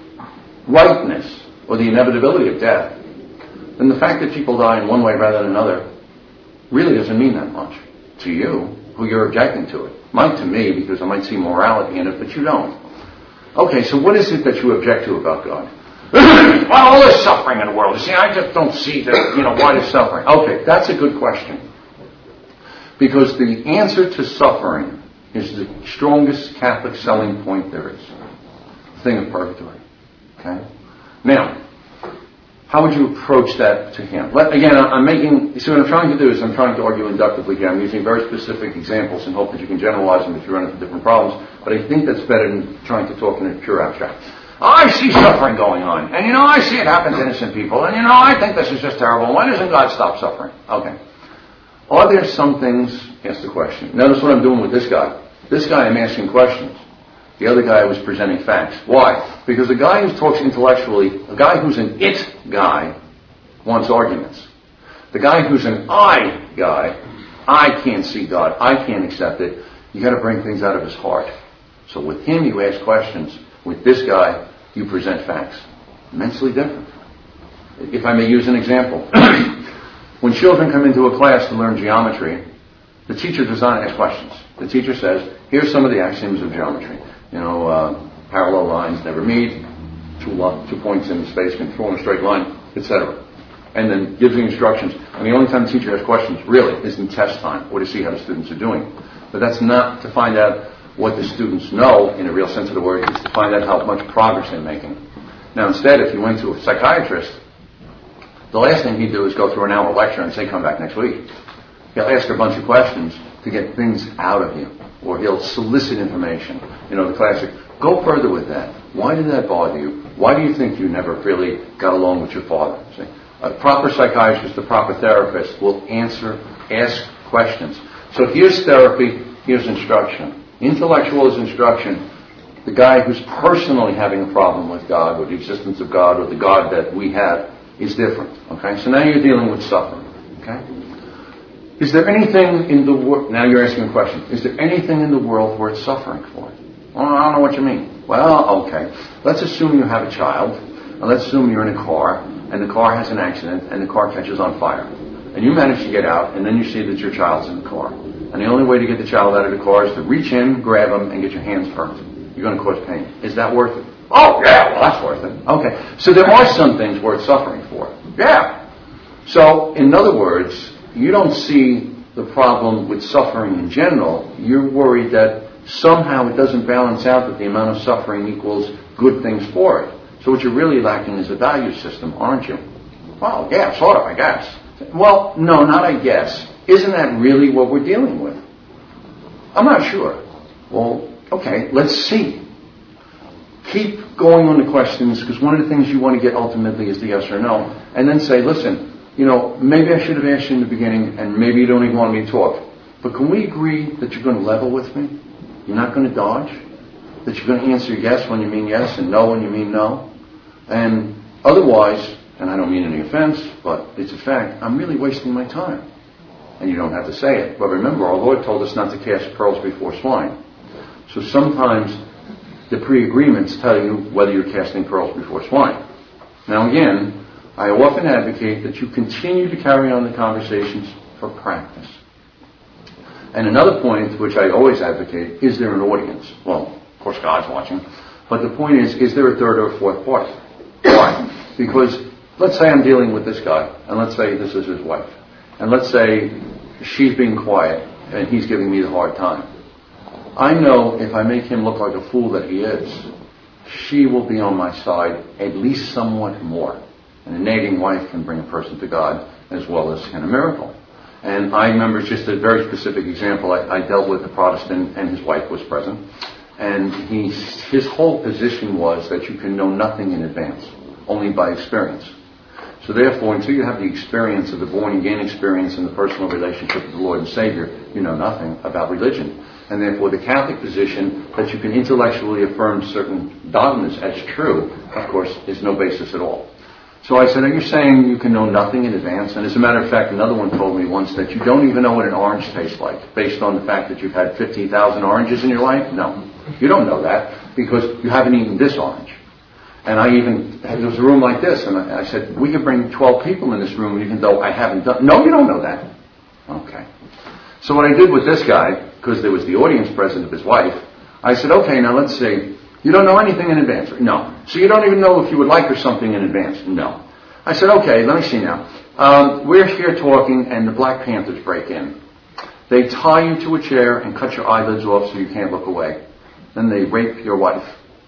[SPEAKER 2] rightness or the inevitability of death, then the fact that people die in one way rather than another really doesn't mean that much to you, who you're objecting to it. Might to me, because I might see morality in it, but you don't. Okay, so what is it that you object to about God? Well, all this suffering in the world. You see, I just don't see that, you know, why there's suffering. Okay, that's a good question. Because the answer to suffering is the strongest Catholic selling point there is. The thing of purgatory. Okay? Now, how would you approach that to him? Let, again, I'm making, see what I'm trying to do is I'm trying to argue inductively here. I'm using very specific examples in hope that you can generalize them if you run into different problems. But I think that's better than trying to talk in a pure abstract. I see suffering going on. And, you know, I see it happen to innocent people. And, you know, I think this is just terrible. Why doesn't God stop suffering? Okay. Are there some things, ask the question. Notice what I'm doing with this guy. This guy I'm asking questions. The other guy was presenting facts. Why? Because the guy who talks intellectually, a guy who's an it guy, wants arguments. The guy who's an I guy, I can't see God, I can't accept it, you got to bring things out of his heart. So with him you ask questions. With this guy, you present facts. Immensely different. If I may use an example. When children come into a class to learn geometry, the teacher does not ask questions. The teacher says, here's some of the axioms of geometry. You know, uh, parallel lines never meet, two, lo- two points in space can form a straight line, et cetera. And then gives the instructions. And the only time the teacher has questions, really, is in test time, or to see how the students are doing. But that's not to find out what the students know, in a real sense of the word, it's to find out how much progress they're making. Now, instead, if you went to a psychiatrist, the last thing he'd do is go through an hour lecture and say, come back next week. He'll ask a bunch of questions to get things out of you. Or he'll solicit information. You know, the classic, go further with that. Why did that bother you? Why do you think you never really got along with your father? See? A proper psychiatrist, a proper therapist will answer, ask questions. So here's therapy, here's instruction. Intellectual is instruction. The guy who's personally having a problem with God, or the existence of God, or the God that we have, is different. Okay? So now you're dealing with suffering. Okay? Is there anything in the world, now you're asking a question, is there anything in the world worth suffering for? Well, I don't know what you mean. Well, okay. Let's assume you have a child, and let's assume you're in a car, and the car has an accident, and the car catches on fire. And you manage to get out, and then you see that your child's in the car. And the only way to get the child out of the car is to reach in, grab him, and get your hands burnt. You're going to cause pain. Is that worth it? Oh, yeah, well, that's worth it. Okay. So there are some things worth suffering for. Yeah. So, in other words, you don't see the problem with suffering in general. You're worried that somehow it doesn't balance out that the amount of suffering equals good things for it. So what you're really lacking is a value system, aren't you? Well, yeah, sort of, I guess. Well, no, not I guess. Isn't that really what we're dealing with? I'm not sure. Well, okay, let's see. Keep going on the questions, because one of the things you want to get ultimately is the yes or no. And then say, listen, you know, maybe I should have asked you in the beginning, and maybe you don't even want me to talk. But can we agree that you're going to level with me? You're not going to dodge?
[SPEAKER 4] that you're going to answer yes when you mean yes and no when you mean no. And otherwise, and I don't mean any offense, but it's a fact, I'm really wasting my time. And you don't have to say it. But remember, our Lord told us not to cast pearls before swine. So sometimes the pre-agreements tell you whether you're casting pearls before swine. Now again, I often advocate that you continue to carry on the conversations for practice. And another point, which I always advocate, is there an audience? Well, of course God's watching. But the point is, is there a third or a fourth party? Why? Because let's say I'm dealing with this guy, and let's say this is his wife. And let's say she's being quiet, and he's giving me the hard time. I know if I make him look like a fool that he is, she will be on my side at least somewhat more. And a nagging wife can bring a person to God as well as can a miracle. And I remember just a very specific example. I, I dealt with a Protestant and his wife was present. And he, his whole position was that you can know nothing in advance, only by experience. So therefore, until you have the experience of the born-again experience in the personal relationship with the Lord and Savior, you know nothing about religion. And therefore, the Catholic position that you can intellectually affirm certain dogmas as true, of course, is no basis at all. So I said, are you saying you can know nothing in advance? And as a matter of fact, another one told me once that you don't even know what an orange tastes like, based on the fact that you've had fifteen thousand oranges in your life? No, you don't know that, because you haven't eaten this orange. And I even, there was a room like this, and I, I said, we could bring twelve people in this room, even though I haven't done, no, you don't know that. Okay. So what I did with this guy, because there was the audience present of his wife, I said, okay, now let's see, you don't know anything in advance? No. So you don't even know if you would like her something in advance? No. I said, okay, let me see now. Um, we're here talking, and the Black Panthers break in. They tie you to a chair and cut your eyelids off so you can't look away. Then they rape your wife.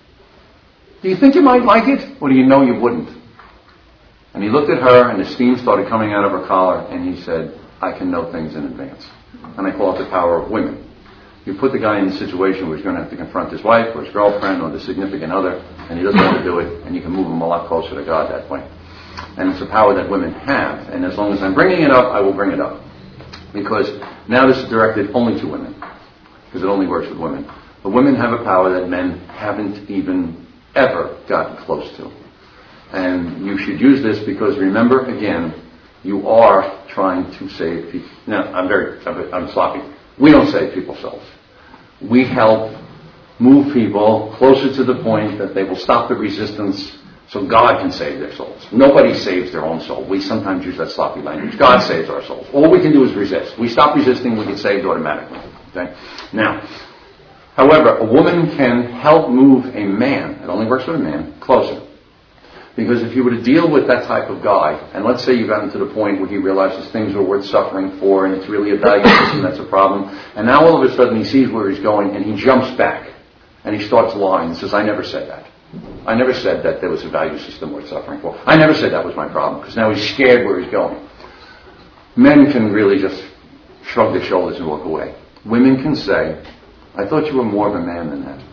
[SPEAKER 4] Do you think you might like it, or do you know you wouldn't? And he looked at her, and the steam started coming out of her collar, and he said, I can know things in advance. And I call it the power of women. You put the guy in a situation where he's going to have to confront his wife, or his girlfriend, or the significant other, and he doesn't want to do it, and you can move him a lot closer to God that way. And it's a power that women have, and as long as I'm bringing it up, I will bring it up. Because now this is directed only to women, because it only works with women. But women have a power that men haven't even ever gotten close to. And you should use this because, remember, again, you are trying to save people. Now, I'm very, I'm sloppy. We don't save people's souls. We help move people closer to the point that they will stop the resistance so God can save their souls. Nobody saves their own soul. We sometimes use that sloppy language. God saves our souls. All we can do is resist. We stop resisting, we get saved automatically. Okay? Now, however, a woman can help move a man, it only works with a man, closer. Because if you were to deal with that type of guy, and let's say you got to the point where he realizes things are worth suffering for, and it's really a value system that's a problem, and now all of a sudden he sees where he's going, and he jumps back, and he starts lying and says, I never said that. I never said that there was a value system worth suffering for. I never said that was my problem, because now he's scared where he's going. Men can really just shrug their shoulders and walk away. Women can say, I thought you were more of a man than that.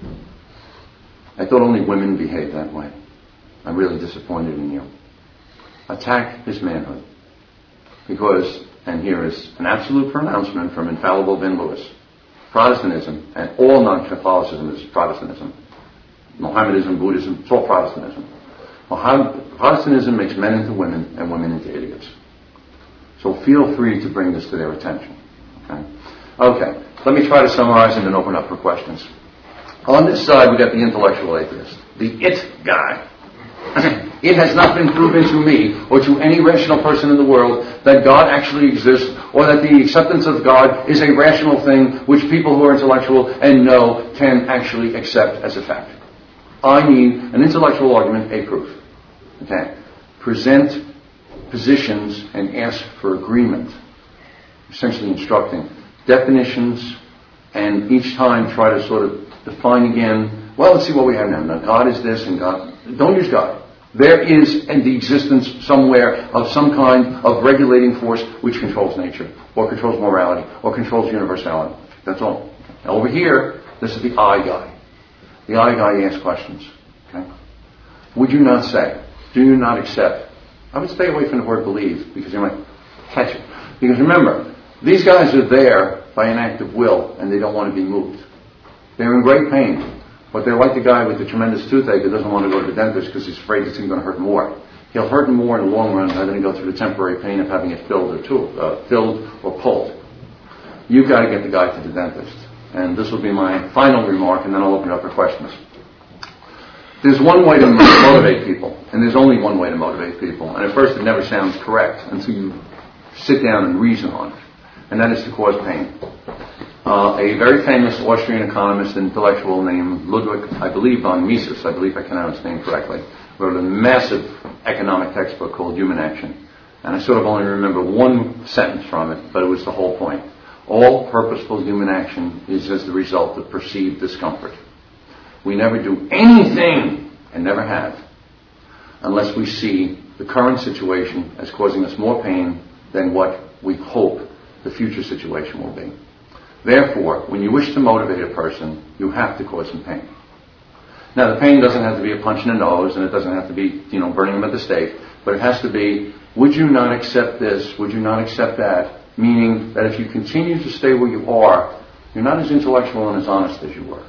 [SPEAKER 4] I thought only women behaved that way. I'm really disappointed in you. Attack his manhood. Because, and here is an absolute pronouncement from infallible Ben Lewis, Protestantism, and all non-Catholicism is Protestantism. Mohammedanism, Buddhism, it's all Protestantism. Protestantism makes men into women and women into idiots. So feel free to bring this to their attention. Okay? Okay, let me try to summarize and then open up for questions. On this side, we got the intellectual atheist, the it guy. It has not been proven to me or to any rational person in the world that God actually exists or that the acceptance of God is a rational thing which people who are intellectual and know can actually accept as a fact. I need an intellectual argument, a proof. Okay. Present positions and ask for agreement. Essentially instructing definitions, and each time try to sort of define again, well, let's see what we have now. Now, God is this and God... Don't use God. There is in the existence somewhere of some kind of regulating force which controls nature, or controls morality, or controls universality. That's all. Now, over here, this is the I guy. The I guy asks questions. Okay? Would you not say, do you not accept? I would stay away from the word believe, because you might catch it. Because remember, these guys are there by an act of will, and they don't want to be moved. They're in great pain. But they're like the guy with the tremendous toothache who doesn't want to go to the dentist because he's afraid it's going to hurt more. He'll hurt him more in the long run rather than go through the temporary pain of having it filled or tool, uh, filled or pulled. You've got to get the guy to the dentist. And this will be my final remark, and then I'll open it up for questions. There's one way to motivate people, and there's only one way to motivate people. And at first it never sounds correct until you sit down and reason on it. And that is to cause pain. Uh, a very famous Austrian economist and intellectual named Ludwig, I believe, von Mises, I believe I can pronounce his name correctly, wrote a massive economic textbook called Human Action. And I sort of only remember one sentence from it, but it was the whole point. All purposeful human action is as the result of perceived discomfort. We never do anything, and never have, unless we see the current situation as causing us more pain than what we hope the future situation will be. Therefore, when you wish to motivate a person, you have to cause them pain. Now, the pain doesn't have to be a punch in the nose, and it doesn't have to be, you know, burning them at the stake, but it has to be, would you not accept this? Would you not accept that? Meaning that if you continue to stay where you are, you're not as intellectual and as honest as you were.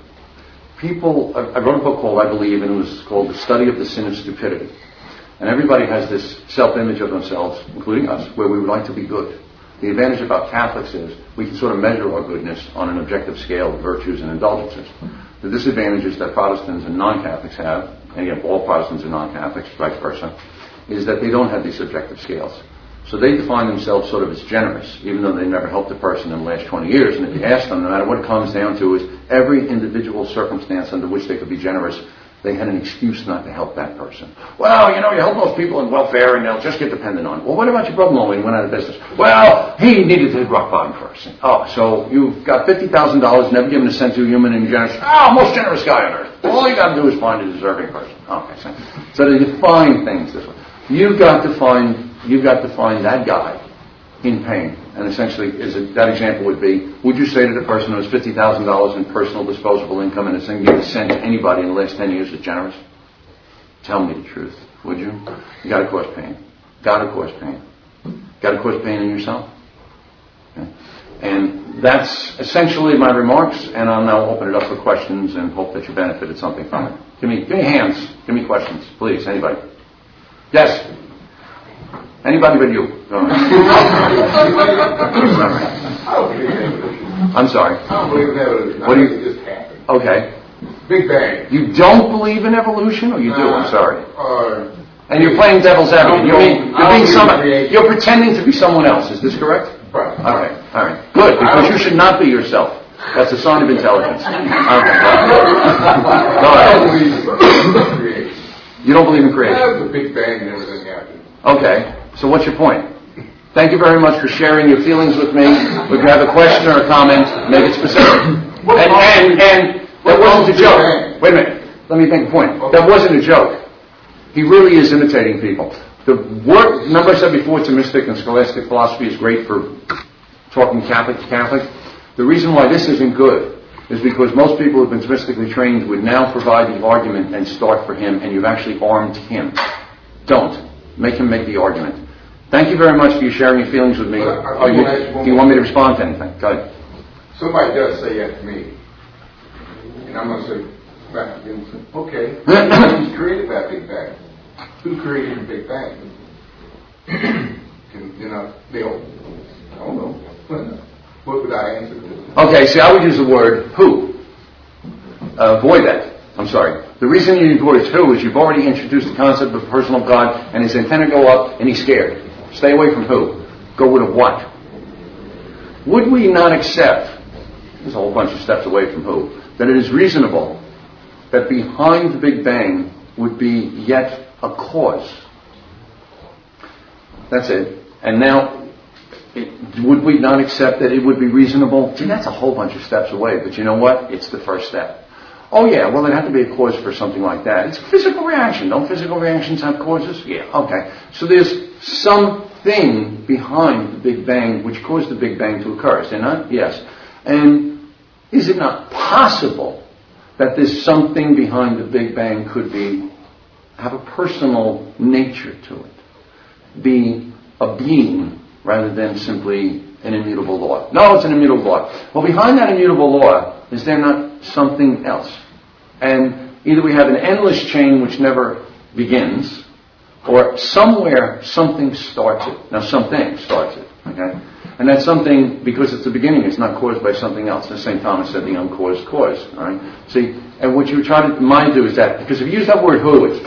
[SPEAKER 4] People, I wrote a book called, I Believe, and it was called The Study of the Sin of Stupidity. And everybody has this self-image of themselves, including us, where we would like to be good. The advantage about Catholics is we can sort of measure our goodness on an objective scale of virtues and indulgences. The disadvantages that Protestants and non-Catholics have, and again, all Protestants are non-Catholics, vice versa, is that they don't have these subjective scales. So they define themselves sort of as generous, even though they never helped a person in the last twenty years. And if you ask them, no matter what it comes down to, is every individual circumstance under which they could be generous, they had an excuse not to help that person. Well, you know, you help those people in welfare and they'll just get dependent on. Well, what about your brother-in-law when he went out of business? Well, he needed to hit rock bottom first. Oh, so you've got fifty thousand dollars, never given a cent to a human and generous. Oh, most generous guy on earth. All you got to do is find a deserving person. Okay, so, so they define things this way. You've got to find, you've got to find that guy in pain. And essentially, is it, that example would be, would you say to the person who has fifty thousand dollars in personal disposable income and has given a cent to anybody in the last ten years is generous? Tell me the truth, would you? You got to cause pain. Got to cause pain. Got to cause pain in yourself. Okay. And that's essentially my remarks, and I'll now open it up for questions and hope that you benefited something from it. Give me, give me hands. Give me questions, please. Anybody? Yes? Anybody but you. I'm sorry.
[SPEAKER 3] I don't believe in evolution.
[SPEAKER 4] What do you?
[SPEAKER 3] It just happened.
[SPEAKER 4] Okay.
[SPEAKER 3] Big Bang.
[SPEAKER 4] You don't believe in evolution, or you do? I'm sorry.
[SPEAKER 3] Uh,
[SPEAKER 4] And you're playing devil's advocate. You mean you're being someone?
[SPEAKER 3] creation.
[SPEAKER 4] You're pretending to be someone else. Is this correct?
[SPEAKER 3] right.
[SPEAKER 4] All right. All right. Good, because you should not be yourself. That's a sign of intelligence. Okay. Go
[SPEAKER 3] I
[SPEAKER 4] ahead.
[SPEAKER 3] don't believe in creation.
[SPEAKER 4] You don't believe in creation.
[SPEAKER 3] That was the Big Bang and everything happened.
[SPEAKER 4] Okay. So what's your point? Thank you very much for sharing your feelings with me. If you have a question or a comment, make it specific. And, and, and that wasn't a joke. Wait a minute. Let me make a point. That wasn't a joke. He really is imitating people. The work, remember I said before, Thomistic and scholastic philosophy is great for talking Catholic to Catholic. The reason why this isn't good is because most people who have been Thomistically trained would now provide the argument and start for him, and you've actually armed him. Don't. Make him make the argument. Thank you very much for you sharing your feelings with me.
[SPEAKER 3] Well, I- I
[SPEAKER 4] Are you,
[SPEAKER 3] wanna ask one
[SPEAKER 4] do you
[SPEAKER 3] more.
[SPEAKER 4] want me to respond to anything? Go ahead.
[SPEAKER 3] Somebody does say that to me. And I'm going to say back again, okay, who's created that Big Bang? Who created the Big Bang? And, you know, they'll, I don't know. What would I answer to this?
[SPEAKER 4] Okay, see, I would use the word who. Uh, avoid that. I'm sorry. The reason you use the word who is you've already introduced the concept of personal God, and his antenna go up, and he's scared. Stay away from who. Go with a what. Would we not accept, there's a whole bunch of steps away from who, that it is reasonable that behind the Big Bang would be yet a cause? That's it. And now, it, would we not accept that it would be reasonable? See, that's a whole bunch of steps away, but you know what? It's the first step. Oh yeah, well there'd have to be a cause for something like that. It's a physical reaction. Don't physical reactions have causes? Yeah, okay. So there's something behind the Big Bang which caused the Big Bang to occur. Is there not? Yes. And is it not possible that this something behind the Big Bang could be, have a personal nature to it? Be a being rather than simply an immutable law? No, it's an immutable law. Well, behind that immutable law, is there not something else? And either we have an endless chain which never begins, or somewhere something starts it. Now, something starts it, okay? And that something, because it's the beginning, it's not caused by something else. As Saint Thomas said, the uncaused cause, all right? See, and what you try to mind do is that, because if you use that word who, it's,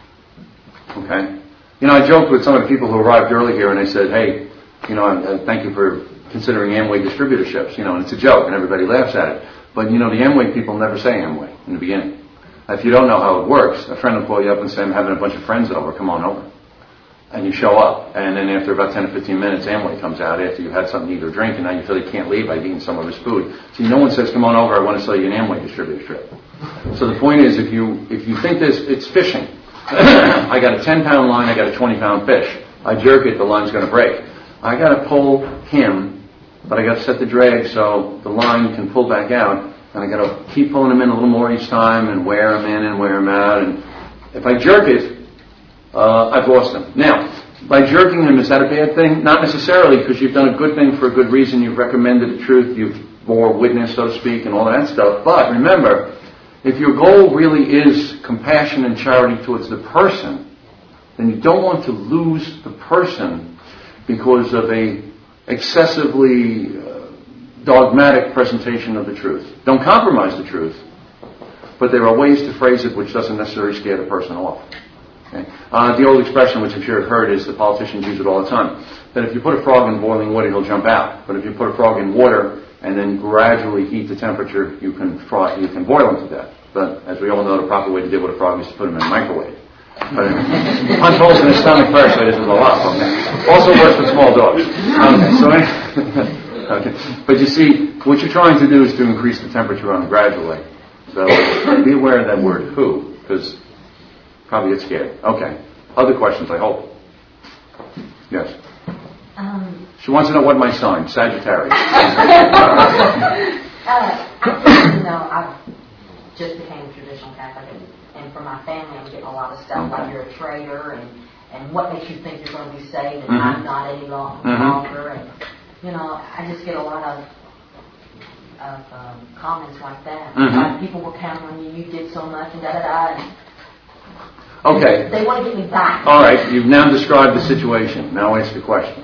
[SPEAKER 4] okay? You know, I joked with some of the people who arrived early here, and I said, hey, you know, uh, thank you for considering Amway distributorships, you know, and it's a joke, and everybody laughs at it. But, you know, the Amway people never say Amway in the beginning. If you don't know how it works, a friend will call you up and say, I'm having a bunch of friends over, come on over. And you show up, and then after about ten or fifteen minutes, Amway comes out after you've had something to eat or drink, and now you feel you can't leave by eating some of his food. See, no one says, come on over, I want to sell you an Amway distributorship. So the point is, if you if you think this, it's fishing. I got a ten pound line, I got a twenty pound fish. I jerk it, the line's going to break. I got to pull him, but I got to set the drag so the line can pull back out. And I got to keep pulling them in a little more each time and wear them in and wear them out. And if I jerk it, uh, I've lost them. Now, by jerking them, is that a bad thing? Not necessarily, because you've done a good thing for a good reason. You've recommended the truth. You've bore witness, so to speak, and all that stuff. But remember, if your goal really is compassion and charity towards the person, then you don't want to lose the person because of a excessively dogmatic presentation of the truth. Don't compromise the truth, but there are ways to phrase it which doesn't necessarily scare the person off. Okay? Uh, the old expression, which I'm sure you've heard, is the politicians use it all the time, that if you put a frog in boiling water, he'll jump out. But if you put a frog in water and then gradually heat the temperature, you can fry, you can boil him to death. But as we all know, the proper way to deal with a frog is to put him in a microwave. But punch holes in his stomach first so he doesn't blow up. Okay? Also works with small dogs. Okay, so anyway, okay. But you see, what you're trying to do is to increase the temperature on him gradually. So be aware of that word who, because probably get scared. Okay. Other questions, I hope. Yes.
[SPEAKER 5] Um,
[SPEAKER 4] she wants to know what my sign, Sagittarius.
[SPEAKER 5] uh, I just, you know, I just became a traditional Catholic, and, and for my family, I'm getting a lot of stuff
[SPEAKER 4] Okay.
[SPEAKER 5] like you're a traitor, and, and what makes you think you're going to be saved, and
[SPEAKER 4] Mm-hmm.
[SPEAKER 5] I'm not any long,
[SPEAKER 4] Mm-hmm.
[SPEAKER 5] longer, and you know, I just get a lot of of um, comments like that.
[SPEAKER 4] Mm-hmm.
[SPEAKER 5] Like people were counting on you, you did so much, and da da da. And
[SPEAKER 4] Okay.
[SPEAKER 5] they want to get me back.
[SPEAKER 4] All right. You've now described the situation. Now ask the question.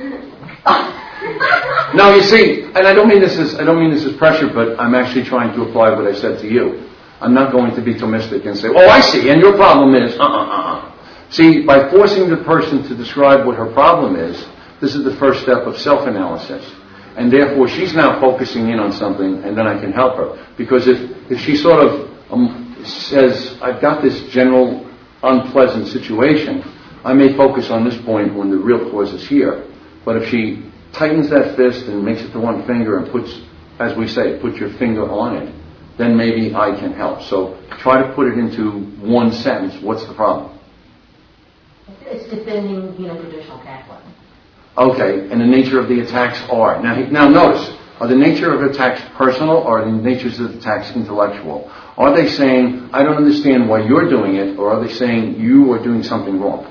[SPEAKER 4] No, you see, and I don't mean this as I don't mean this as pressure, but I'm actually trying to apply what I said to you. I'm not going to be Thomistic and say, "Oh, I see," and your problem is, uh, uh, uh, uh. See, by forcing the person to describe what her problem is, this is the first step of self-analysis. And therefore, she's now focusing in on something, and then I can help her. Because if, if she sort of um, says, I've got this general unpleasant situation, I may focus on this point when the real cause is here. But if she tightens that fist and makes it to one finger and puts, as we say, put your finger on it, then maybe I can help. So try to put it into one sentence. What's the problem?
[SPEAKER 5] It's defending, you know, traditional Catholic.
[SPEAKER 4] Okay, and the nature of the attacks are. Now, now notice, are the nature of attacks personal or are the natures of the attacks intellectual? Are they saying, I don't understand why you're doing it, or are they saying you are doing something wrong?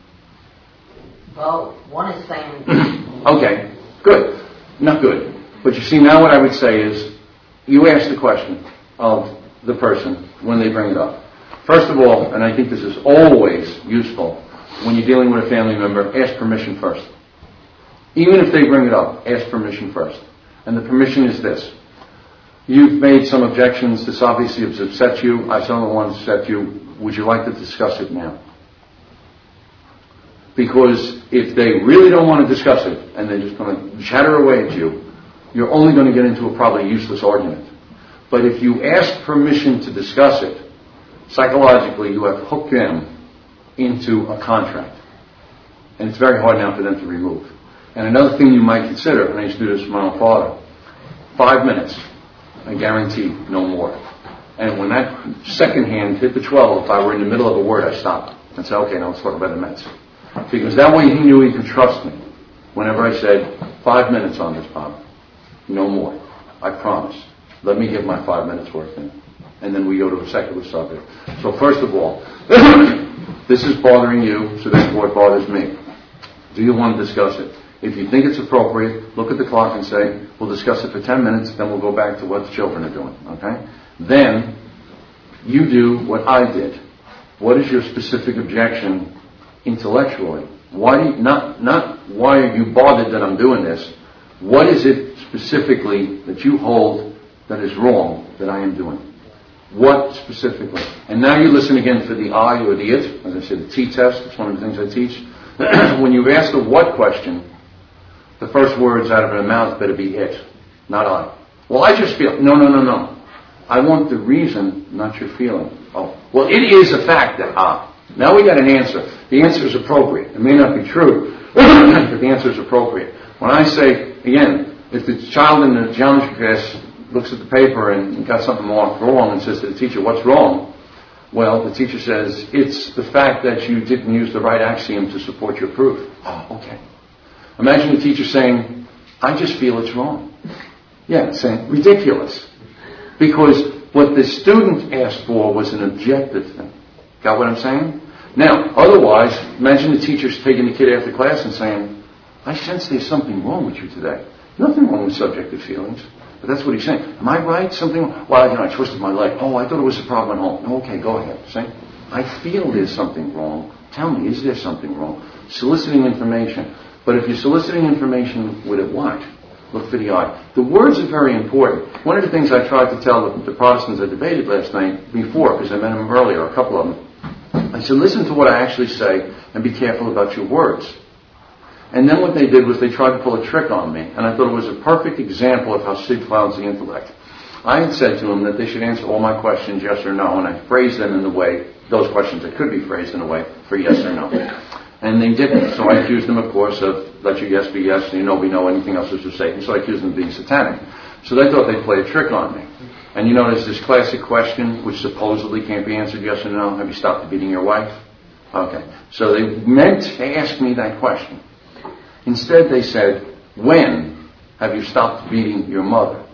[SPEAKER 5] Both. One is saying,
[SPEAKER 4] Okay, good. Not good. But you see, now what I would say is, you ask the question of the person when they bring it up. First of all, and I think this is always useful, when you're dealing with a family member, ask permission first. Even if they bring it up, ask permission first. And the permission is this. You've made some objections. This obviously has upset you. I don't want to upset you. Would you like to discuss it now? Because if they really don't want to discuss it, and they're just going to chatter away at you, you're only going to get into a probably useless argument. But if you ask permission to discuss it, psychologically you have hooked them into a contract. And it's very hard now for them to remove. And another thing you might consider, and I used to do this with my own father, five minutes, I guarantee, no more. And when that second hand hit the twelve, if I were in the middle of a word, I stopped and said, okay, now let's talk about the Mets. Because that way he knew he could trust me. Whenever I said, five minutes on this, Bob, no more. I promise. Let me get my five minutes worth in. And then we go to a secular subject. So first of all, this is bothering you, so therefore it bothers me. Do you want to discuss it? If you think it's appropriate, look at the clock and say, we'll discuss it for ten minutes, then we'll go back to what the children are doing, okay? Then, you do what I did. What is your specific objection intellectually? Why do you, not, not why are you bothered that I'm doing this? What is it specifically that you hold that is wrong that I am doing? What specifically? And now you listen again for the I or the it. As I said, the T test, it's one of the things I teach. When you ask a what question, the first words out of her mouth better be it, not I. Well, I just feel, no, no, no, no. I want the reason, not your feeling. Oh, well, it is a fact that, ah. Now we got an answer. The answer is appropriate. It may not be true, but the answer is appropriate. When I say, again, if the child in the geometry class looks at the paper and got something marked wrong and says to the teacher, what's wrong? Well, the teacher says, it's the fact that you didn't use the right axiom to support your proof. Oh, okay. Imagine the teacher saying, I just feel it's wrong. Yeah, it's saying, ridiculous. Because what the student asked for was an objective thing. Got what I'm saying? Now, otherwise, imagine the teacher's taking the kid after class and saying, I sense there's something wrong with you today. Nothing wrong with subjective feelings. But that's what he's saying. Am I right? Something? Well, you know, I twisted my leg. Oh, I thought it was a problem at home. Okay, go ahead. See? I feel there's something wrong. Tell me, is there something wrong? Soliciting information. But if you're soliciting information with a what? Look for the I. The words are very important. One of the things I tried to tell the, the Protestants I debated last night before, because I met them earlier, a couple of them, I said, listen to what I actually say and be careful about your words. And then what they did was they tried to pull a trick on me, and I thought it was a perfect example of how Sid clouds the intellect. I had said to them that they should answer all my questions yes or no, and I phrased them in the way, those questions that could be phrased in a way for yes or no. And they didn't. So I accused them, of course, of let your yes be yes, and you know we know anything else is of Satan. So I accused them of being satanic. So they thought they'd play a trick on me. And you know, there's this classic question, which supposedly can't be answered yes or no. Have you stopped beating your wife? Okay. So they meant to ask me that question. Instead, they said, when have you stopped beating your mother?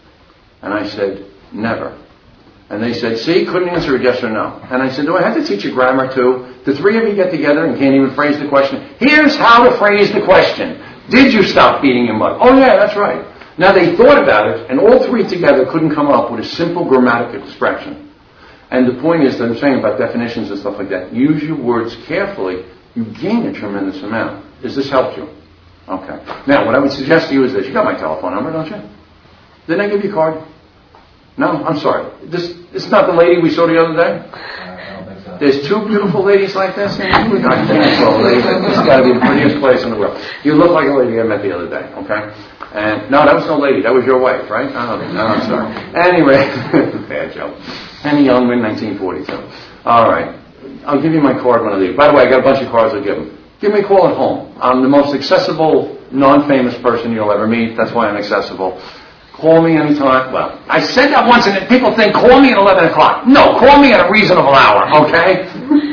[SPEAKER 4] And I said, never. And they said, see, couldn't answer it yes or no. And I said, do I have to teach you grammar too? The three of you get together and can't even phrase the question. Here's how to phrase the question. Did you stop beating your mother? Oh yeah, that's right. Now they thought about it, and all three together couldn't come up with a simple grammatical expression. And the point is that I'm saying about definitions and stuff like that, use your words carefully, you gain a tremendous amount. Does this help you? Okay. Now, what I would suggest to you is this. You got my telephone number, don't you? Didn't I give you a card? No? I'm sorry. This, this is not the lady we saw the other day?
[SPEAKER 6] I don't think so.
[SPEAKER 4] There's two beautiful ladies like this? I can't call a lady. This has got to be the prettiest place in the world. You look like a lady I met the other day, okay? And no, that was no lady. That was your wife, right? Oh, no, I'm sorry. Anyway, bad joke. Penny Youngman, nineteen forty-two. All right. I'll give you my card one of these. By the way, I got a bunch of cards I'll give them. Give me a call at home. I'm the most accessible, non-famous person you'll ever meet. That's why I'm accessible. Call me anytime. Well, I said that once, and people think, call me at eleven o'clock. No, call me at a reasonable hour, okay?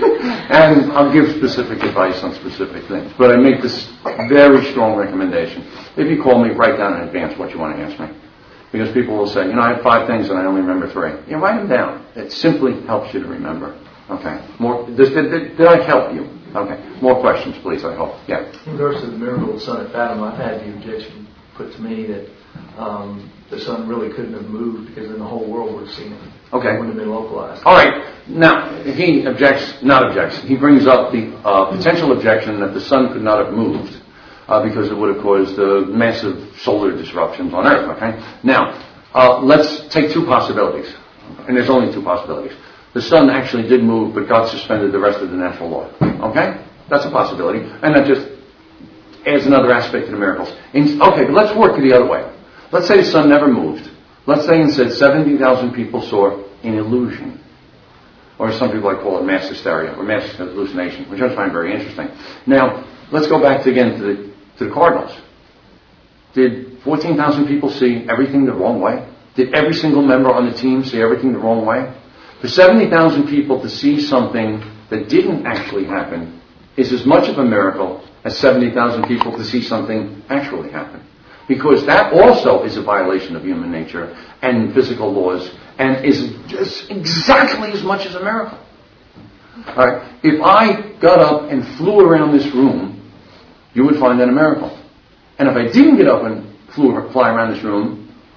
[SPEAKER 4] And I'll give specific advice on specific things. But I make this very strong recommendation. If you call me, write down in advance what you want to ask me. Because people will say, you know, I have five things and I only remember three. You write them down. It simply helps you to remember. Okay. More. Did, did, did I help you? Okay. More questions, please, I hope. Yeah.
[SPEAKER 6] In regards to the miracle of the sun at Fatima, I've had the objection put to me that um, the sun really couldn't have moved because then the whole world would have seen it.
[SPEAKER 4] Okay.
[SPEAKER 6] It wouldn't have been localized.
[SPEAKER 4] All right. Now, he objects, not objects. He brings up the uh, potential objection that the sun could not have moved uh, because it would have caused uh, massive solar disruptions on Earth. Okay. Now, uh, let's take two possibilities. And there's only two possibilities. The sun actually did move, but God suspended the rest of the natural law. Okay? That's a possibility. And that just adds another aspect to the miracles. In, okay, but let's work it the other way. Let's say the sun never moved. Let's say instead seventy thousand people saw an illusion. Or some people like call it mass hysteria or mass hallucination, which I find very interesting. Now, let's go back to, again to the, to the Cardinals. Did fourteen thousand people see everything the wrong way? Did every single member on the team see everything the wrong way? For seventy thousand people to see something that didn't actually happen is as much of a miracle as seventy thousand people to see something actually happen. Because that also is a violation of human nature and physical laws and is just exactly as much as a miracle. All right. If I got up and flew around this room, you would find that a miracle. And if I didn't get up and flew, fly around this room,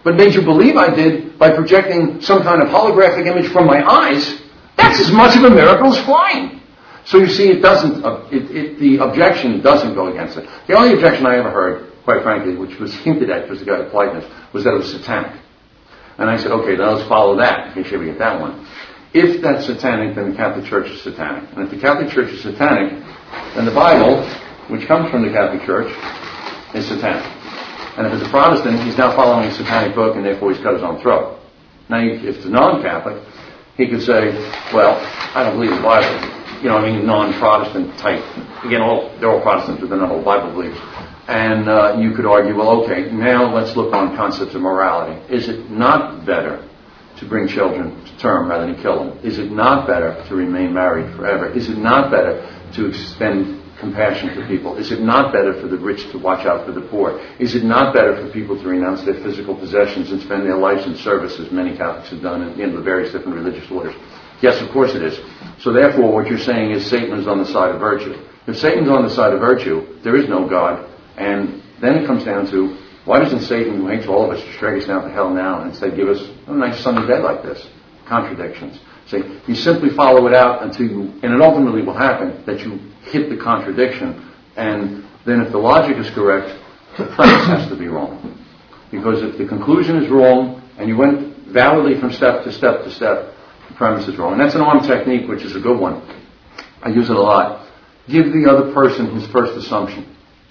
[SPEAKER 4] but made you believe I did by projecting some kind of holographic image from my eyes, that's as much of a miracle as flying. So you see, it doesn't, uh, it, it, the objection doesn't go against it. The only objection I ever heard, quite frankly, which was hinted at because the guy of politeness, was that it was satanic. And I said, okay, then let's follow that, in case you ever get that one. If that's satanic, then the Catholic Church is satanic. And if the Catholic Church is satanic, then the Bible, which comes from the Catholic Church, is satanic. And if it's a Protestant, he's now following a satanic book, and therefore he's cut his own throat. Now, if it's a non-Catholic, he could say, well, I don't believe the Bible. You know, I mean, non-Protestant type. Again, all, they're all Protestants, but they're not all Bible believers. And uh, you could argue, well, okay, now let's look on concepts of morality. Is it not better to bring children to term rather than kill them? Is it not better to remain married forever? Is it not better to extend compassion to people? Is it not better for the rich to watch out for the poor? Is it not better for people to renounce their physical possessions and spend their lives in service, as many Catholics have done in, in the various different religious orders? Yes, of course it is. So therefore, what you're saying is Satan is on the side of virtue. If Satan's on the side of virtue, there is no God. And then it comes down to, why doesn't Satan, who hates all of us, just drag us down to hell now and instead give us a nice sunny bed like this? Contradictions. See, you simply follow it out until you, and it ultimately will happen, that you hit the contradiction. And then if the logic is correct, the premise has to be wrong. Because if the conclusion is wrong, and you went validly from step to step to step, the premise is wrong. And that's an arm technique, which is a good one. I use it a lot. Give the other person his first assumption.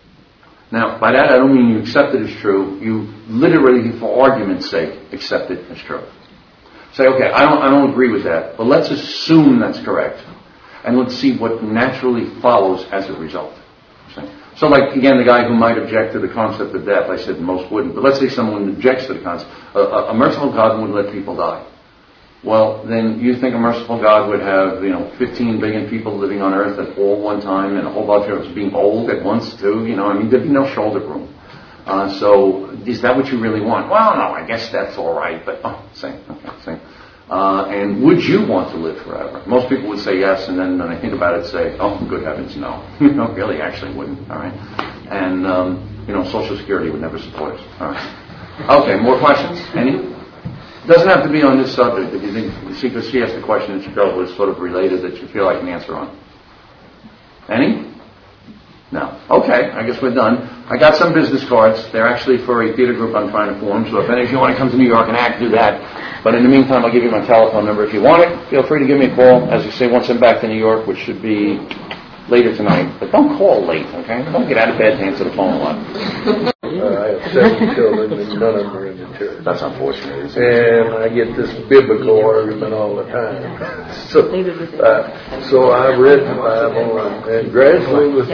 [SPEAKER 4] Now, by that I don't mean you accept it as true. You literally, for argument's sake, accept it as true. Say, okay, I don't, I don't agree with that, but let's assume that's correct. And let's see what naturally follows as a result. So like, again, the guy who might object to the concept of death, I said most wouldn't, but let's say someone objects to the concept. A, a, a merciful God wouldn't let people die. Well, then you think a merciful God would have, you know, fifteen billion people living on Earth at all one time, and a whole bunch of us being old at once too, you know, I mean, there'd be no shoulder room. Uh, so, is that what you really want? Well, no, I guess that's all right, but, oh, same, okay, same. Uh, and would you want to live forever? Most people would say yes, and then when I think about it, say, oh, good heavens, no. No, really, actually wouldn't, all right? And, um, you know, Social Security would never support us, all right? Okay, more questions? Any? Doesn't have to be on this subject. If you think, see, because she asked a question that you felt was sort of related that you feel like an answer on. Any? No. Okay, I guess we're done. I got some business cards. They're actually for a theater group I'm trying to form, so if any of you want to come to New York and act, do that. But in the meantime, I'll give you my telephone number. If you want it, feel free to give me a call. As you say, once I'm back to New York, which should be later tonight. But don't call late, okay? Don't get out of bed to answer the phone a lot.
[SPEAKER 7] Uh, I have seven children, and none of them are in the church.
[SPEAKER 4] That's unfortunate.
[SPEAKER 7] And I get this biblical argument all the time. so, uh, so I've read the Bible, and, and gradually with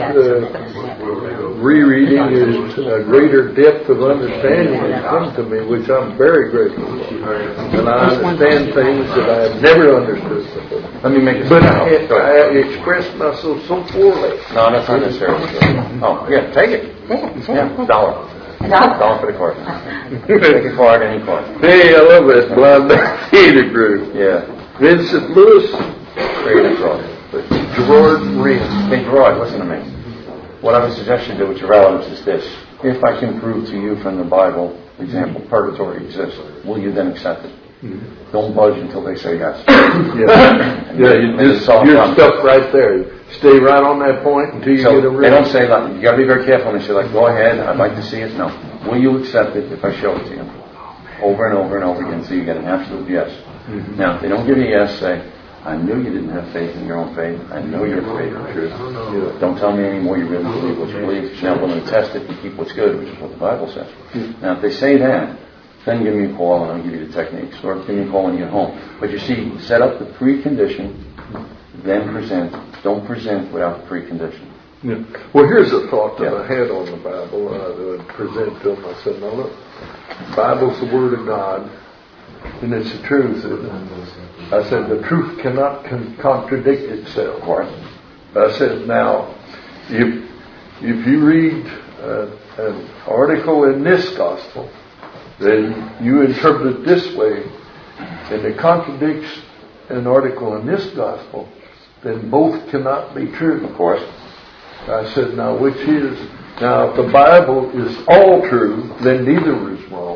[SPEAKER 7] uh, rereading, is a greater depth of understanding has come to me, which I'm very grateful for. And I understand things that I have never understood before.
[SPEAKER 4] Let me make this
[SPEAKER 7] But I, I express myself so poorly.
[SPEAKER 4] No, that's not necessarily true. Oh, yeah, take it. Yeah, dollar. Dollar for the card. Take a card, any card.
[SPEAKER 7] Hey, I love that Blind Theater Group.
[SPEAKER 4] Yeah.
[SPEAKER 7] Vincent Lewis.
[SPEAKER 4] Creative card.
[SPEAKER 7] Gerard Reed.
[SPEAKER 4] Hey, Gerard, listen to me. What I would suggest you do with your relatives is this. If I can prove to you from the Bible, example, purgatory exists, will you then accept it? Mm-hmm. Don't budge until they say yes.
[SPEAKER 7] yeah, yeah you just, you're stuck right there. Stay right on that point until you
[SPEAKER 4] so
[SPEAKER 7] get a real...
[SPEAKER 4] They don't say that. You got to be very careful. And they say, like, go ahead, I'd like to see it. No. Will you accept it if I show it to you? Over and over and over again until you get an absolute yes. Mm-hmm. Now, if they don't give you a yes, say, I knew you didn't have faith in your own faith. I know you're afraid of the truth. Yeah. Don't tell me anymore you really believe what you believe. Now, I'm going to test it and keep what's good, which is what the Bible says. Mm-hmm. Now, if they say that, then give me a call and I'll give you the techniques. Or give me a call when you get home. But you see, set up the precondition, then present. Don't present without the precondition.
[SPEAKER 7] Yeah. Well, here's a thought that
[SPEAKER 4] yeah.
[SPEAKER 7] I had on the Bible. I would present to them. I said, now look, the Bible's the Word of God, and it's the truth. I said, the truth cannot con- contradict itself.
[SPEAKER 4] Of course.
[SPEAKER 7] I said, now, if, if you read uh, an article in this gospel, then you interpret it this way, and it contradicts an article in this gospel, then both cannot be true.
[SPEAKER 4] Of course.
[SPEAKER 7] I said, now which is? Now if the Bible is all true, then neither is wrong.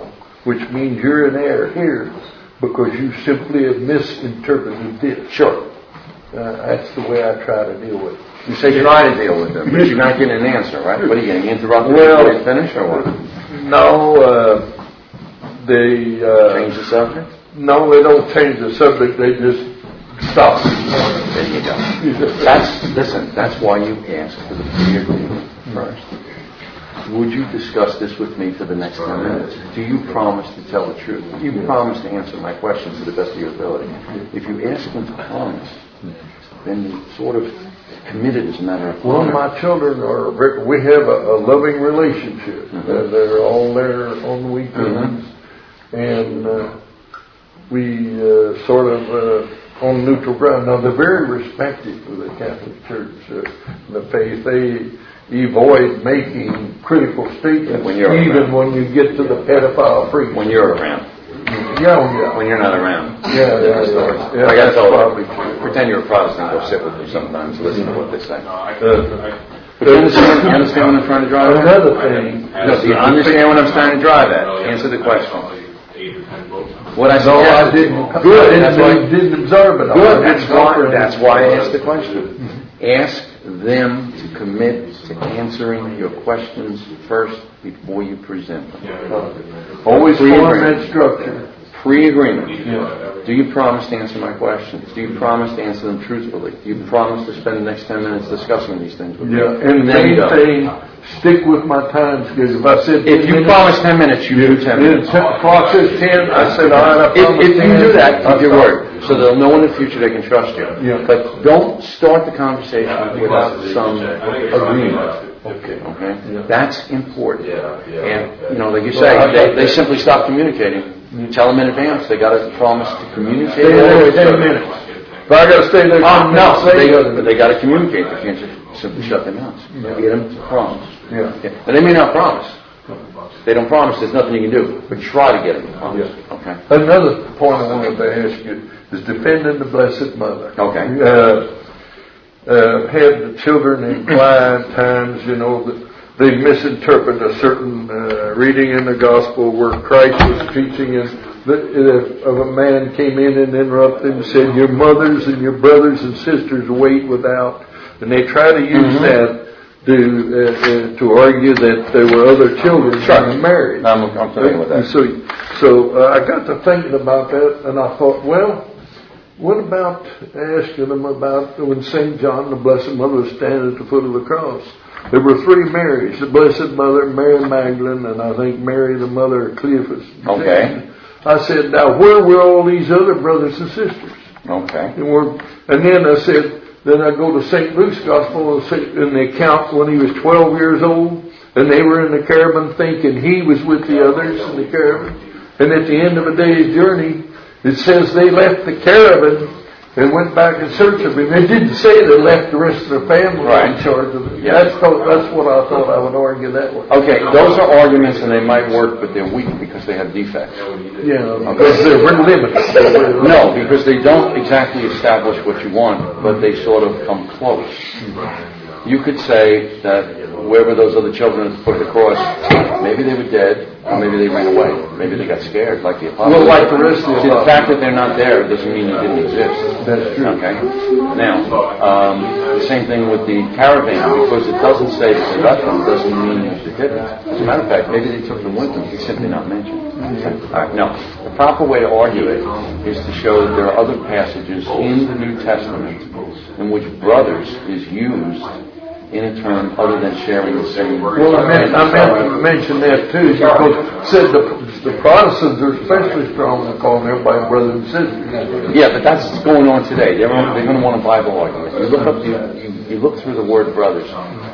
[SPEAKER 7] which means you're in error here because you simply have misinterpreted this.
[SPEAKER 4] Sure.
[SPEAKER 7] Uh, that's the way I try to deal with it.
[SPEAKER 4] You say try to deal with them, but you're not getting an answer, right? What are you getting interrupted
[SPEAKER 7] Well,
[SPEAKER 4] before you finish, or what?
[SPEAKER 7] No, uh, they... Uh,
[SPEAKER 4] Change the subject?
[SPEAKER 7] No, they don't change the subject. They just stop.
[SPEAKER 4] There you go. That's, listen, that's why you ask for the pre-agreement first. Would you discuss this with me for the next ten minutes? Do you promise to tell the truth? Do you promise to answer my questions to the best of your ability? If you ask them to promise, then you sort of committed as a matter of
[SPEAKER 7] Well,
[SPEAKER 4] honor.
[SPEAKER 7] my children are, very- we have a, a loving relationship.
[SPEAKER 4] Mm-hmm.
[SPEAKER 7] They're, they're all there on the weekends.
[SPEAKER 4] Mm-hmm.
[SPEAKER 7] And uh, we uh, sort of uh, on neutral ground. Now, they're very respected of the Catholic Church, uh, the faith. They avoid making critical statements,
[SPEAKER 4] When you're
[SPEAKER 7] even
[SPEAKER 4] around.
[SPEAKER 7] when you get to the pedophile freak.
[SPEAKER 4] When you're around.
[SPEAKER 7] Yeah, oh, yeah.
[SPEAKER 4] When you're not around.
[SPEAKER 7] Yeah, yeah, yeah. yeah
[SPEAKER 4] I gotta
[SPEAKER 7] that's
[SPEAKER 4] tell
[SPEAKER 7] probably
[SPEAKER 4] you,
[SPEAKER 7] true.
[SPEAKER 4] pretend you're a Protestant, go sit with them sometimes, listen to what they say.
[SPEAKER 7] Uh,
[SPEAKER 4] But you understand, you understand what I'm trying to drive at?
[SPEAKER 7] Another thing.
[SPEAKER 4] No, do you understand what I'm trying to drive at? Answer the question. What I
[SPEAKER 7] No, I
[SPEAKER 4] suggested.
[SPEAKER 7] didn't.
[SPEAKER 4] Good,
[SPEAKER 7] I
[SPEAKER 4] that's
[SPEAKER 7] didn't,
[SPEAKER 4] why.
[SPEAKER 7] didn't observe it.
[SPEAKER 4] Good,
[SPEAKER 7] I
[SPEAKER 4] that's
[SPEAKER 7] didn't
[SPEAKER 4] why,
[SPEAKER 7] offer
[SPEAKER 4] that's
[SPEAKER 7] any-
[SPEAKER 4] why I asked the question. Ask them to commit to answering your questions first before you present them.
[SPEAKER 7] Always form
[SPEAKER 4] Pre-agreement.
[SPEAKER 7] that structure.
[SPEAKER 4] Pre-agreement. Do you promise to answer my questions? Do you promise to answer them truthfully? Do you promise to spend the next ten minutes discussing these things with me?
[SPEAKER 7] Yeah, and the
[SPEAKER 4] There you
[SPEAKER 7] main
[SPEAKER 4] go.
[SPEAKER 7] thing, stick with my time schedule. If I said
[SPEAKER 4] If you
[SPEAKER 7] ten
[SPEAKER 4] promise ten minutes, you do ten
[SPEAKER 7] minutes,
[SPEAKER 4] minutes.
[SPEAKER 7] then clock says ten, I said, all right, I
[SPEAKER 4] If,
[SPEAKER 7] promise
[SPEAKER 4] if you
[SPEAKER 7] ten.
[SPEAKER 4] do that,
[SPEAKER 7] I'll
[SPEAKER 4] keep your
[SPEAKER 7] stop.
[SPEAKER 4] word. So they'll know in the future they can trust you.
[SPEAKER 7] Yeah.
[SPEAKER 4] But don't start the conversation without some agreement.
[SPEAKER 7] Okay.
[SPEAKER 4] Okay?
[SPEAKER 7] Yeah.
[SPEAKER 4] That's important.
[SPEAKER 8] Yeah, yeah.
[SPEAKER 4] And, you know, like you
[SPEAKER 7] Well, I
[SPEAKER 4] say, they,
[SPEAKER 7] got
[SPEAKER 4] they
[SPEAKER 7] that.
[SPEAKER 4] simply stop communicating. You tell them in advance. They got to promise to communicate.
[SPEAKER 7] Stay there
[SPEAKER 4] with each
[SPEAKER 7] ten
[SPEAKER 4] other.
[SPEAKER 7] minutes. If I gotta stay there
[SPEAKER 4] Oh,
[SPEAKER 7] ten
[SPEAKER 4] no,
[SPEAKER 7] minutes,
[SPEAKER 4] but
[SPEAKER 7] say
[SPEAKER 4] they,
[SPEAKER 7] the other.
[SPEAKER 4] but they got to communicate. They can't just simply shut their mouths. Get them to promise.
[SPEAKER 7] Yeah.
[SPEAKER 4] Okay. And they may not promise. They don't promise. There's nothing you can do. But try to get them to promise.
[SPEAKER 7] Yeah.
[SPEAKER 4] Okay.
[SPEAKER 7] Another point I wanted to ask you is defending the Blessed Mother.
[SPEAKER 4] Okay.
[SPEAKER 7] Uh, uh, had the children inclined times, you know, that they misinterpret a certain uh, reading in the gospel where Christ was teaching, and the, uh, of a man came in and interrupted and said, "Your mothers and your brothers and sisters wait without," and they try to use
[SPEAKER 4] Mm-hmm.
[SPEAKER 7] that to uh, uh, to argue that there were other children
[SPEAKER 4] Sure.
[SPEAKER 7] in marriage.
[SPEAKER 4] I'm, I'm familiar with that.
[SPEAKER 7] So, so uh, I got to thinking about that, and I thought, well, what about asking them about when Saint John, the Blessed Mother, was standing at the foot of the cross? There were three Marys: the Blessed Mother, Mary Magdalene, and I think Mary, the mother of Cleophas.
[SPEAKER 4] Okay.
[SPEAKER 7] I said, now where were all these other brothers and sisters?
[SPEAKER 4] Okay.
[SPEAKER 7] And, we're, and then I said, then I go to Saint Luke's Gospel and say- in the account when he was twelve years old, and they were in the caravan thinking he was with the others in the caravan. And at the end of a day's journey, it says they left the caravan and went back in search of him. It didn't say they left the rest of their family
[SPEAKER 4] Right.
[SPEAKER 7] in charge of it.
[SPEAKER 4] Yeah.
[SPEAKER 7] That's, th- that's what I thought I would argue that way.
[SPEAKER 4] Okay, those are arguments and they might work, but they're weak because they have defects.
[SPEAKER 7] Yeah, because they're we're limited.
[SPEAKER 4] No, because they don't exactly establish what you want, but they sort of come close. You could say that wherever those other children at the foot of the cross, maybe they were dead, or maybe they ran away. Maybe they got scared, like the apostles.
[SPEAKER 7] Well, like the rest of the
[SPEAKER 4] See, the
[SPEAKER 7] apostles.
[SPEAKER 4] fact that they're not there doesn't mean they didn't exist.
[SPEAKER 7] That's true.
[SPEAKER 4] Okay. Now, um, the same thing with the caravan. Because it doesn't say that they left them, doesn't mean they didn't. As a matter of fact, maybe they took them with them. It's simply not mentioned. Okay. All right. No, the proper way to argue it is to show that there are other passages in the New Testament in which brothers is used in a term other than sharing the same.
[SPEAKER 7] Well, I meant, I meant to mention that too, because it said the, the Protestants are especially strong in calling everybody brothers and sisters.
[SPEAKER 4] Yeah, but that's going on today. They're, they're going to want a Bible argument. You look up, you, you, you look through the word brothers.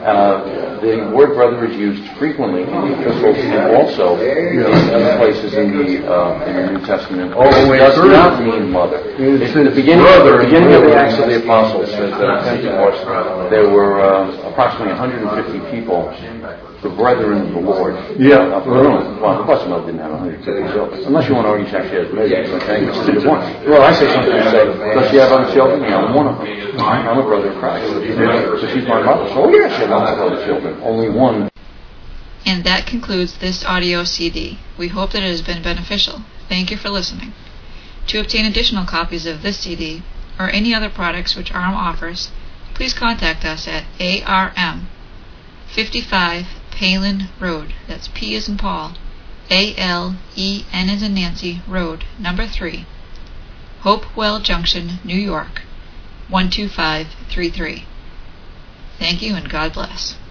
[SPEAKER 4] Uh, the word brother is used frequently in the epistles and also in, in places in the uh, in the New Testament.
[SPEAKER 7] All the way
[SPEAKER 4] It does
[SPEAKER 7] through.
[SPEAKER 4] not mean mother.
[SPEAKER 7] It
[SPEAKER 4] It's
[SPEAKER 7] says
[SPEAKER 4] the beginning,
[SPEAKER 7] brother
[SPEAKER 4] the beginning of the
[SPEAKER 7] and
[SPEAKER 4] Acts of the Apostles says that at Pentecost there were uh, approximately one hundred fifty people, the brethren of the Lord.
[SPEAKER 7] Yeah.
[SPEAKER 4] Up in the room. Well, the Blessed Mother didn't have one hundred fifty, so unless you want to argue she actually has millions, okay, which is a good one. Well, I say something and say, does she have other children? Yeah, I'm one of them. I'm a brother of Christ. So she's my mother. So, oh, yeah, she had lots of other children. Only one.
[SPEAKER 1] And that concludes this audio C D. We hope that it has been beneficial. Thank you for listening. To obtain additional copies of this C D, or any other products which A R M offers, please contact us at A R M, fifty-five Palin Road, that's P as in Paul, A L E N as in Nancy, Road, number three, Hopewell Junction, New York, one two five three three. Thank you and God bless.